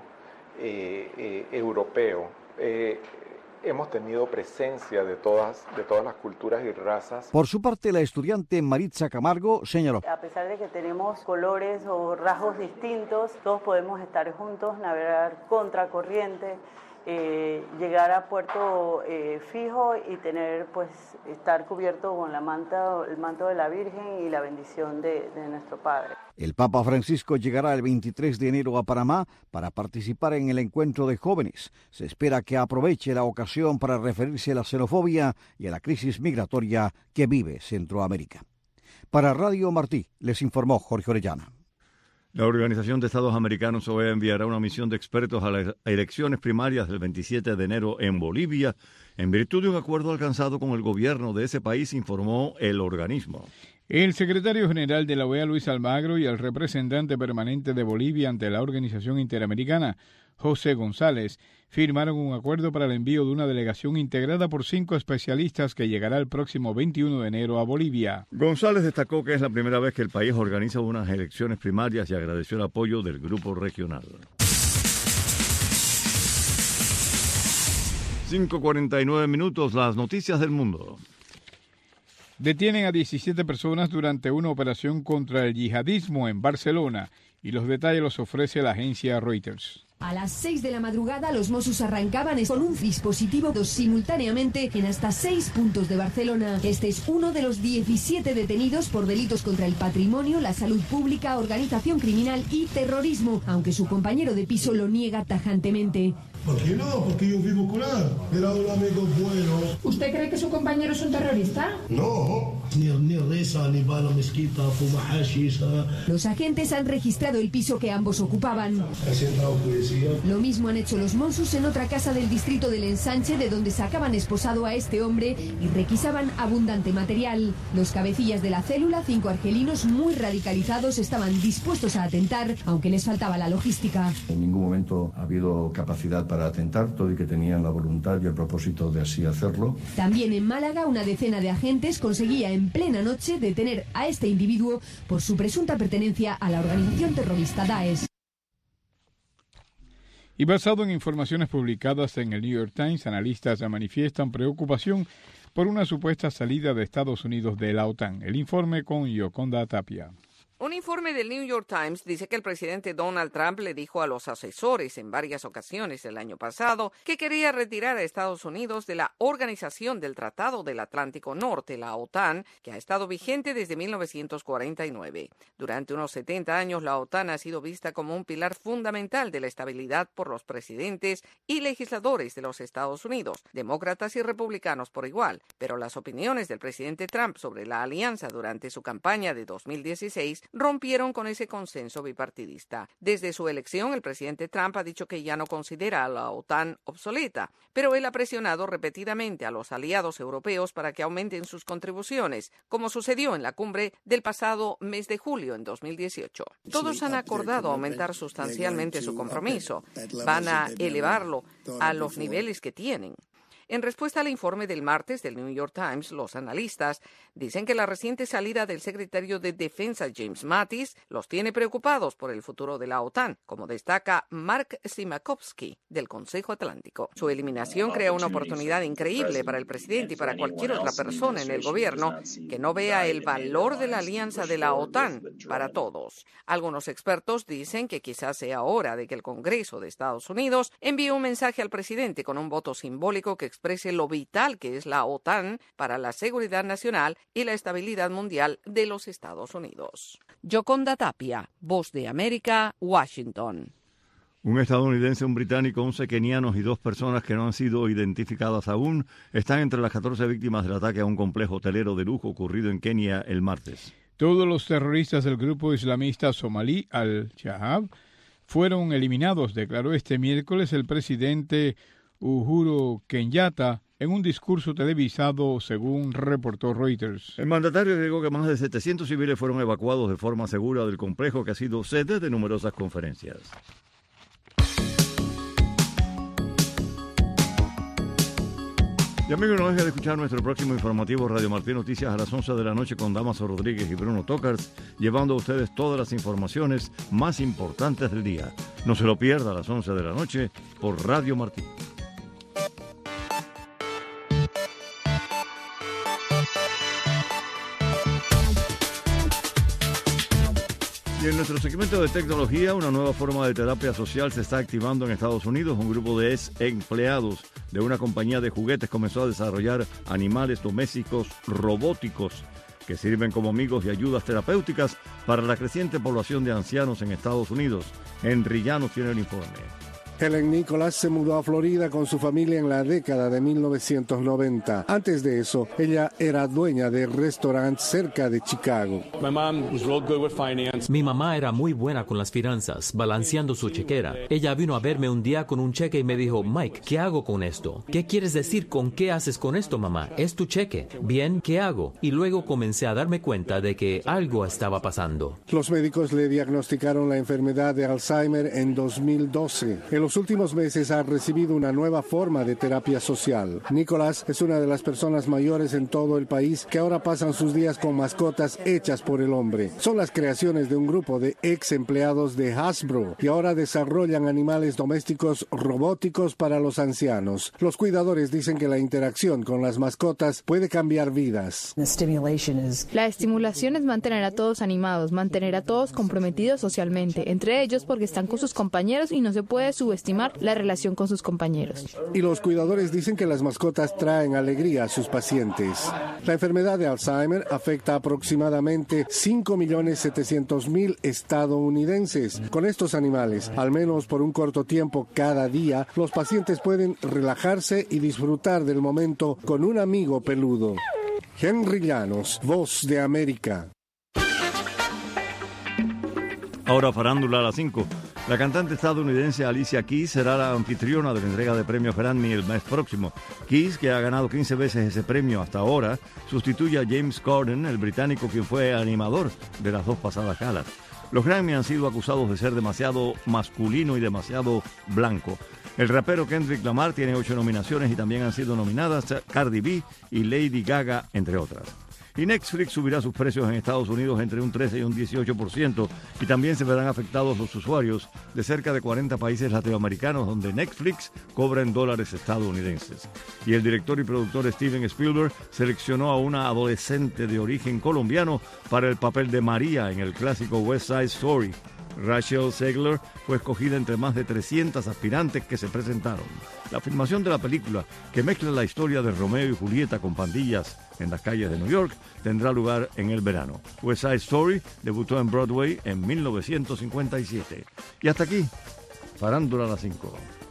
Speaker 27: europeo. Hemos tenido presencia de todas las culturas y razas.
Speaker 26: Por su parte, la estudiante Maritza Camargo señaló:
Speaker 28: a pesar de que tenemos colores o rasgos distintos, todos podemos estar juntos, navegar contracorriente, llegar a puerto fijo y tener, estar cubierto con el manto de la Virgen y la bendición de nuestro Padre.
Speaker 26: El Papa Francisco llegará el 23 de enero a Panamá para participar en el encuentro de jóvenes. Se espera que aproveche la ocasión para referirse a la xenofobia y a la crisis migratoria que vive Centroamérica. Para Radio Martí, les informó Jorge Orellana.
Speaker 1: La Organización de Estados Americanos, OEA, enviará una misión de expertos a las elecciones primarias del 27 de enero en Bolivia, en virtud de un acuerdo alcanzado con el gobierno de ese país, informó el organismo.
Speaker 2: El secretario general de la OEA, Luis Almagro, y el representante permanente de Bolivia ante la Organización Interamericana, José González, firmaron un acuerdo para el envío de una delegación integrada por 5 especialistas que llegará el próximo 21 de enero a Bolivia.
Speaker 1: González destacó que es la primera vez que el país organiza unas elecciones primarias y agradeció el apoyo del grupo regional. 5:49 minutos, las noticias del mundo.
Speaker 2: Detienen a 17 personas durante una operación contra el yihadismo en Barcelona y los detalles los ofrece la agencia Reuters.
Speaker 29: A las 6 de la madrugada, los Mossos arrancaban con un dispositivo simultáneamente en hasta 6 puntos de Barcelona. Este es uno de los 17 detenidos por delitos contra el patrimonio, la salud pública, organización criminal y terrorismo, aunque su compañero de piso lo niega tajantemente.
Speaker 15: ¿Por qué no? Porque yo vivo con él. Era un amigo bueno.
Speaker 16: ¿Usted cree que su compañero es un terrorista?
Speaker 15: No. Ni reza, ni va a la mezquita, fuma hashish.
Speaker 29: Los agentes han registrado el piso que ambos ocupaban. Lo mismo han hecho los Mossos en otra casa del distrito del Ensanche, de donde sacaban esposado a este hombre y requisaban abundante material. Los cabecillas de la célula, 5 argelinos muy radicalizados, estaban dispuestos a atentar, aunque les faltaba la logística.
Speaker 17: En ningún momento ha habido capacidad para atentar, todo y que tenían la voluntad y el propósito de así hacerlo.
Speaker 29: También en Málaga, una decena de agentes conseguía en plena noche detener a este individuo por su presunta pertenencia a la organización terrorista Daesh.
Speaker 2: Y basado en informaciones publicadas en el New York Times, analistas manifiestan preocupación por una supuesta salida de Estados Unidos de la OTAN. El informe con Yoconda Tapia.
Speaker 18: Un informe del New York Times dice que el presidente Donald Trump le dijo a los asesores en varias ocasiones el año pasado que quería retirar a Estados Unidos de la Organización del Tratado del Atlántico Norte, la OTAN, que ha estado vigente desde 1949. Durante unos 70 años, la OTAN ha sido vista como un pilar fundamental de la estabilidad por los presidentes y legisladores de los Estados Unidos, demócratas y republicanos por igual. Pero las opiniones del presidente Trump sobre la alianza durante su campaña de 2016 rompieron con ese consenso bipartidista. Desde su elección, el presidente Trump ha dicho que ya no considera a la OTAN obsoleta, pero él ha presionado repetidamente a los aliados europeos para que aumenten sus contribuciones, como sucedió en la cumbre del pasado mes de julio en 2018. Todos han acordado aumentar sustancialmente su compromiso. Van a elevarlo a los niveles que tienen. En respuesta al informe del martes del New York Times, los analistas dicen que la reciente salida del secretario de Defensa James Mattis los tiene preocupados por el futuro de la OTAN, como destaca Mark Simakovsky del Consejo Atlántico. Su eliminación crea una oportunidad increíble para el presidente y para cualquier otra persona en el gobierno que no vea el valor de la alianza de la OTAN para todos. Algunos expertos dicen que quizás sea hora de que el Congreso de Estados Unidos envíe un mensaje al presidente con un voto simbólico que exprese lo vital que es la OTAN para la seguridad nacional y la estabilidad mundial de los Estados Unidos. Yoconda Tapia, Voz de América, Washington.
Speaker 1: Un estadounidense, un británico, 11 kenianos y 2 personas que no han sido identificadas aún están entre las 14 víctimas del ataque a un complejo hotelero de lujo ocurrido en Kenia el martes.
Speaker 2: Todos los terroristas del grupo islamista somalí Al-Shabaab fueron eliminados, declaró este miércoles el presidente Uhuru Kenyatta en un discurso televisado, según reportó Reuters.
Speaker 1: El mandatario agregó que más de 700 civiles fueron evacuados de forma segura del complejo que ha sido sede de numerosas conferencias. Y amigos, no dejen de escuchar nuestro próximo informativo Radio Martí Noticias a las 11 de la noche con Damaso Rodríguez y Bruno Tocars, llevando a ustedes todas las informaciones más importantes del día. No se lo pierda a las 11 de la noche por Radio Martí. Y en nuestro segmento de tecnología, una nueva forma de terapia social se está activando en Estados Unidos. Un grupo de ex empleados de una compañía de juguetes comenzó a desarrollar animales domésticos robóticos que sirven como amigos y ayudas terapéuticas para la creciente población de ancianos en Estados Unidos. Henry Llanos tiene el informe.
Speaker 19: Helen Nicholas se mudó a Florida con su familia en la década de 1990. Antes de eso, ella era dueña de restaurantes cerca de Chicago.
Speaker 20: Mi mamá era muy buena con las finanzas, balanceando su chequera. Ella vino a verme un día con un cheque y me dijo, Mike, ¿qué hago con esto? ¿Qué quieres decir con qué haces con esto, mamá? Es tu cheque. Bien, ¿qué hago? Y luego comencé a darme cuenta de que algo estaba pasando.
Speaker 19: Los médicos le diagnosticaron la enfermedad de Alzheimer en 2012. En los últimos meses ha recibido una nueva forma de terapia social. Nicholas es una de las personas mayores en todo el país que ahora pasan sus días con mascotas hechas por el hombre. Son las creaciones de un grupo de ex empleados de Hasbro y ahora desarrollan animales domésticos robóticos para los ancianos. Los cuidadores dicen que la interacción con las mascotas puede cambiar vidas.
Speaker 21: La estimulación es mantener a todos animados, mantener a todos comprometidos socialmente, entre ellos porque están con sus compañeros y no se puede subestimar subestimar la relación con sus compañeros.
Speaker 19: Y los cuidadores dicen que las mascotas traen alegría a sus pacientes. La enfermedad de Alzheimer afecta a aproximadamente 5.700.000 estadounidenses. Con estos animales, al menos por un corto tiempo cada día, los pacientes pueden relajarse y disfrutar del momento con un amigo peludo. Henry Llanos, Voz de América.
Speaker 1: Ahora farándula a las 5. La cantante estadounidense Alicia Keys será la anfitriona de la entrega de premios Grammy el mes próximo. Keys, que ha ganado 15 veces ese premio hasta ahora, sustituye a James Corden, el británico quien fue animador de las dos pasadas galas. Los Grammy han sido acusados de ser demasiado masculino y demasiado blanco. El rapero Kendrick Lamar tiene 8 nominaciones y también han sido nominadas Cardi B y Lady Gaga, entre otras. Y Netflix subirá sus precios en Estados Unidos entre un 13 y un 18%, y también se verán afectados los usuarios de cerca de 40 países latinoamericanos donde Netflix cobra en dólares estadounidenses. Y el director y productor Steven Spielberg seleccionó a una adolescente de origen colombiano para el papel de María en el clásico West Side Story. Rachel Zegler fue escogida entre más de 300 aspirantes que se presentaron. La filmación de la película, que mezcla la historia de Romeo y Julieta con pandillas en las calles de New York, tendrá lugar en el verano. West Side Story debutó en Broadway en 1957. Y hasta aquí, farándula a las 5.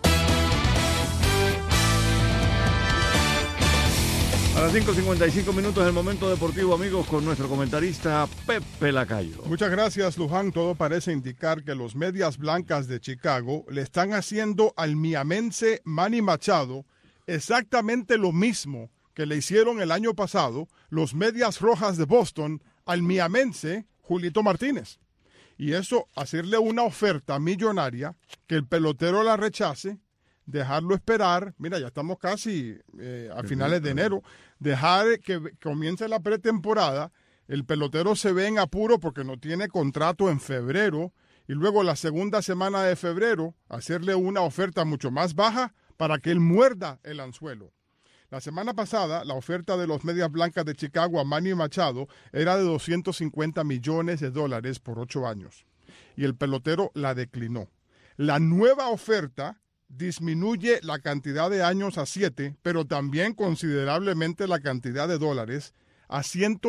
Speaker 1: A las 5:55 minutos el momento deportivo, amigos, con nuestro comentarista Pepe Lacayo.
Speaker 3: Muchas gracias, Luján. Todo parece indicar que los Medias Blancas de Chicago le están haciendo al miamense Manny Machado exactamente lo mismo que le hicieron el año pasado los Medias Rojas de Boston al miamense Julito Martínez. Y eso, hacerle una oferta millonaria, que el pelotero la rechace, dejarlo esperar, mira, ya estamos casi a finales de enero, dejar que comience la pretemporada, el pelotero se ve en apuro porque no tiene contrato en febrero, y luego la segunda semana de febrero hacerle una oferta mucho más baja para que él muerda el anzuelo. La semana pasada, la oferta de los Medias Blancas de Chicago a Manny Machado era de $250 millones por 8 años, y el pelotero la declinó. La nueva oferta disminuye la cantidad de años a 7, pero también considerablemente la cantidad de dólares a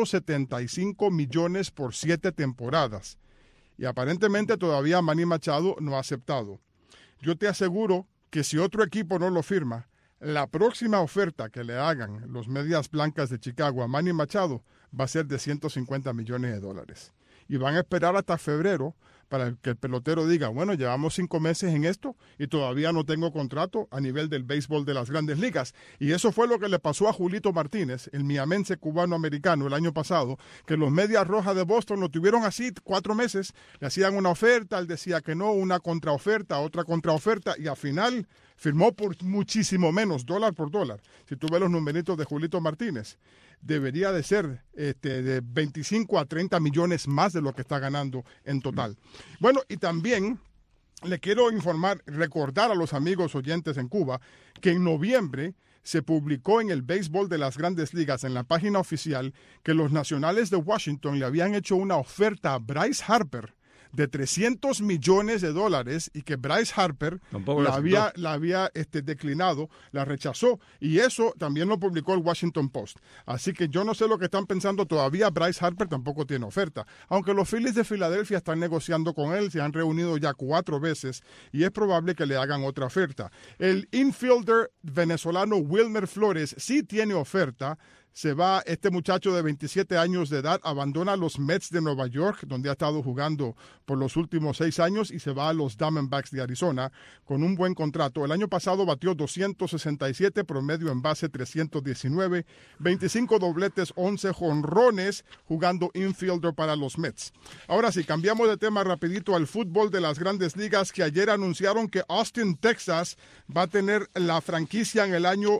Speaker 3: $175 millones por 7 temporadas. Y aparentemente todavía Manny Machado no ha aceptado. Yo te aseguro que si otro equipo no lo firma, la próxima oferta que le hagan los Medias Blancas de Chicago a Manny Machado va a ser de $150 millones. Y van a esperar hasta febrero para que el pelotero diga, bueno, llevamos 5 meses en esto y todavía no tengo contrato a nivel del béisbol de las Grandes Ligas. Y eso fue lo que le pasó a Julito Martínez, el miamense cubano-americano, el año pasado, que los Medias Rojas de Boston lo tuvieron así 4 meses, le hacían una oferta, él decía que no, una contraoferta, otra contraoferta, y al final firmó por muchísimo menos, dólar por dólar. Si tú ves los numeritos de Julito Martínez, debería de ser de 25 a 30 millones más de lo que está ganando en total. Bueno, y también le quiero recordar a los amigos oyentes en Cuba, que en noviembre se publicó en el béisbol de las Grandes Ligas, en la página oficial, que los Nacionales de Washington le habían hecho una oferta a Bryce Harper de $300 millones y que Bryce Harper la había declinado, la rechazó, y eso también lo publicó el Washington Post. Así que yo no sé lo que están pensando, todavía Bryce Harper tampoco tiene oferta, aunque los Phillies de Filadelfia están negociando con él, se han reunido ya 4 veces y es probable que le hagan otra oferta. El infielder venezolano Wilmer Flores sí tiene oferta. Se va este muchacho de 27 años de edad, abandona los Mets de Nueva York, donde ha estado jugando por los últimos 6 años, y se va a los Diamondbacks de Arizona con un buen contrato. El año pasado batió 267, promedio en base 319, 25 dobletes, 11 jonrones, jugando infielder para los Mets. Ahora sí, cambiamos de tema rapidito al fútbol de las Grandes Ligas, que ayer anunciaron que Austin, Texas, va a tener la franquicia en el año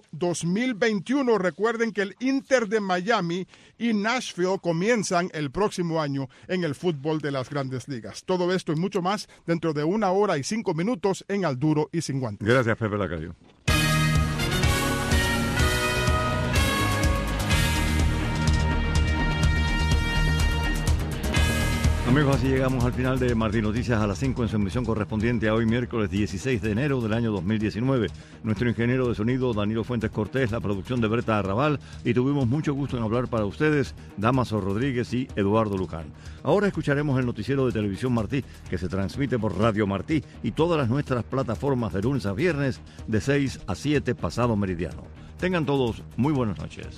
Speaker 3: 2021. Recuerden que el Inter de Miami y Nashville comienzan el próximo año en el fútbol de las Grandes Ligas. Todo esto y mucho más dentro de 1 hora y 5 minutos en Al Duro y Sin Guantes.
Speaker 1: Gracias, Pepe Lacayo. Amigos, así llegamos al final de Martín Noticias a las 5 en su emisión correspondiente a hoy, miércoles 16 de enero del año 2019. Nuestro ingeniero de sonido, Danilo Fuentes Cortés, la producción de Berta Arrabal, y tuvimos mucho gusto en hablar para ustedes, Damaso Rodríguez y Eduardo Luján. Ahora escucharemos el noticiero de Televisión Martí, que se transmite por Radio Martí y todas las nuestras plataformas de lunes a viernes, de 6 a 7 pasado meridiano. Tengan todos muy buenas noches.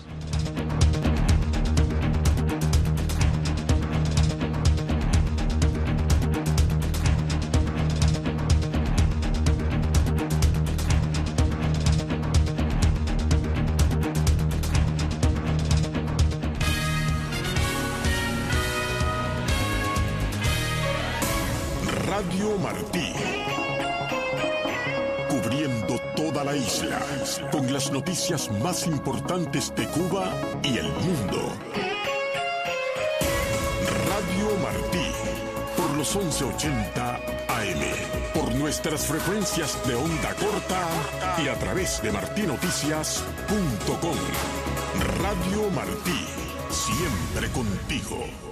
Speaker 4: Radio Martí, cubriendo toda la isla, con las noticias más importantes de Cuba y el mundo. Radio Martí, por los 1180 AM, por nuestras frecuencias de onda corta y a través de martinoticias.com. Radio Martí, siempre contigo.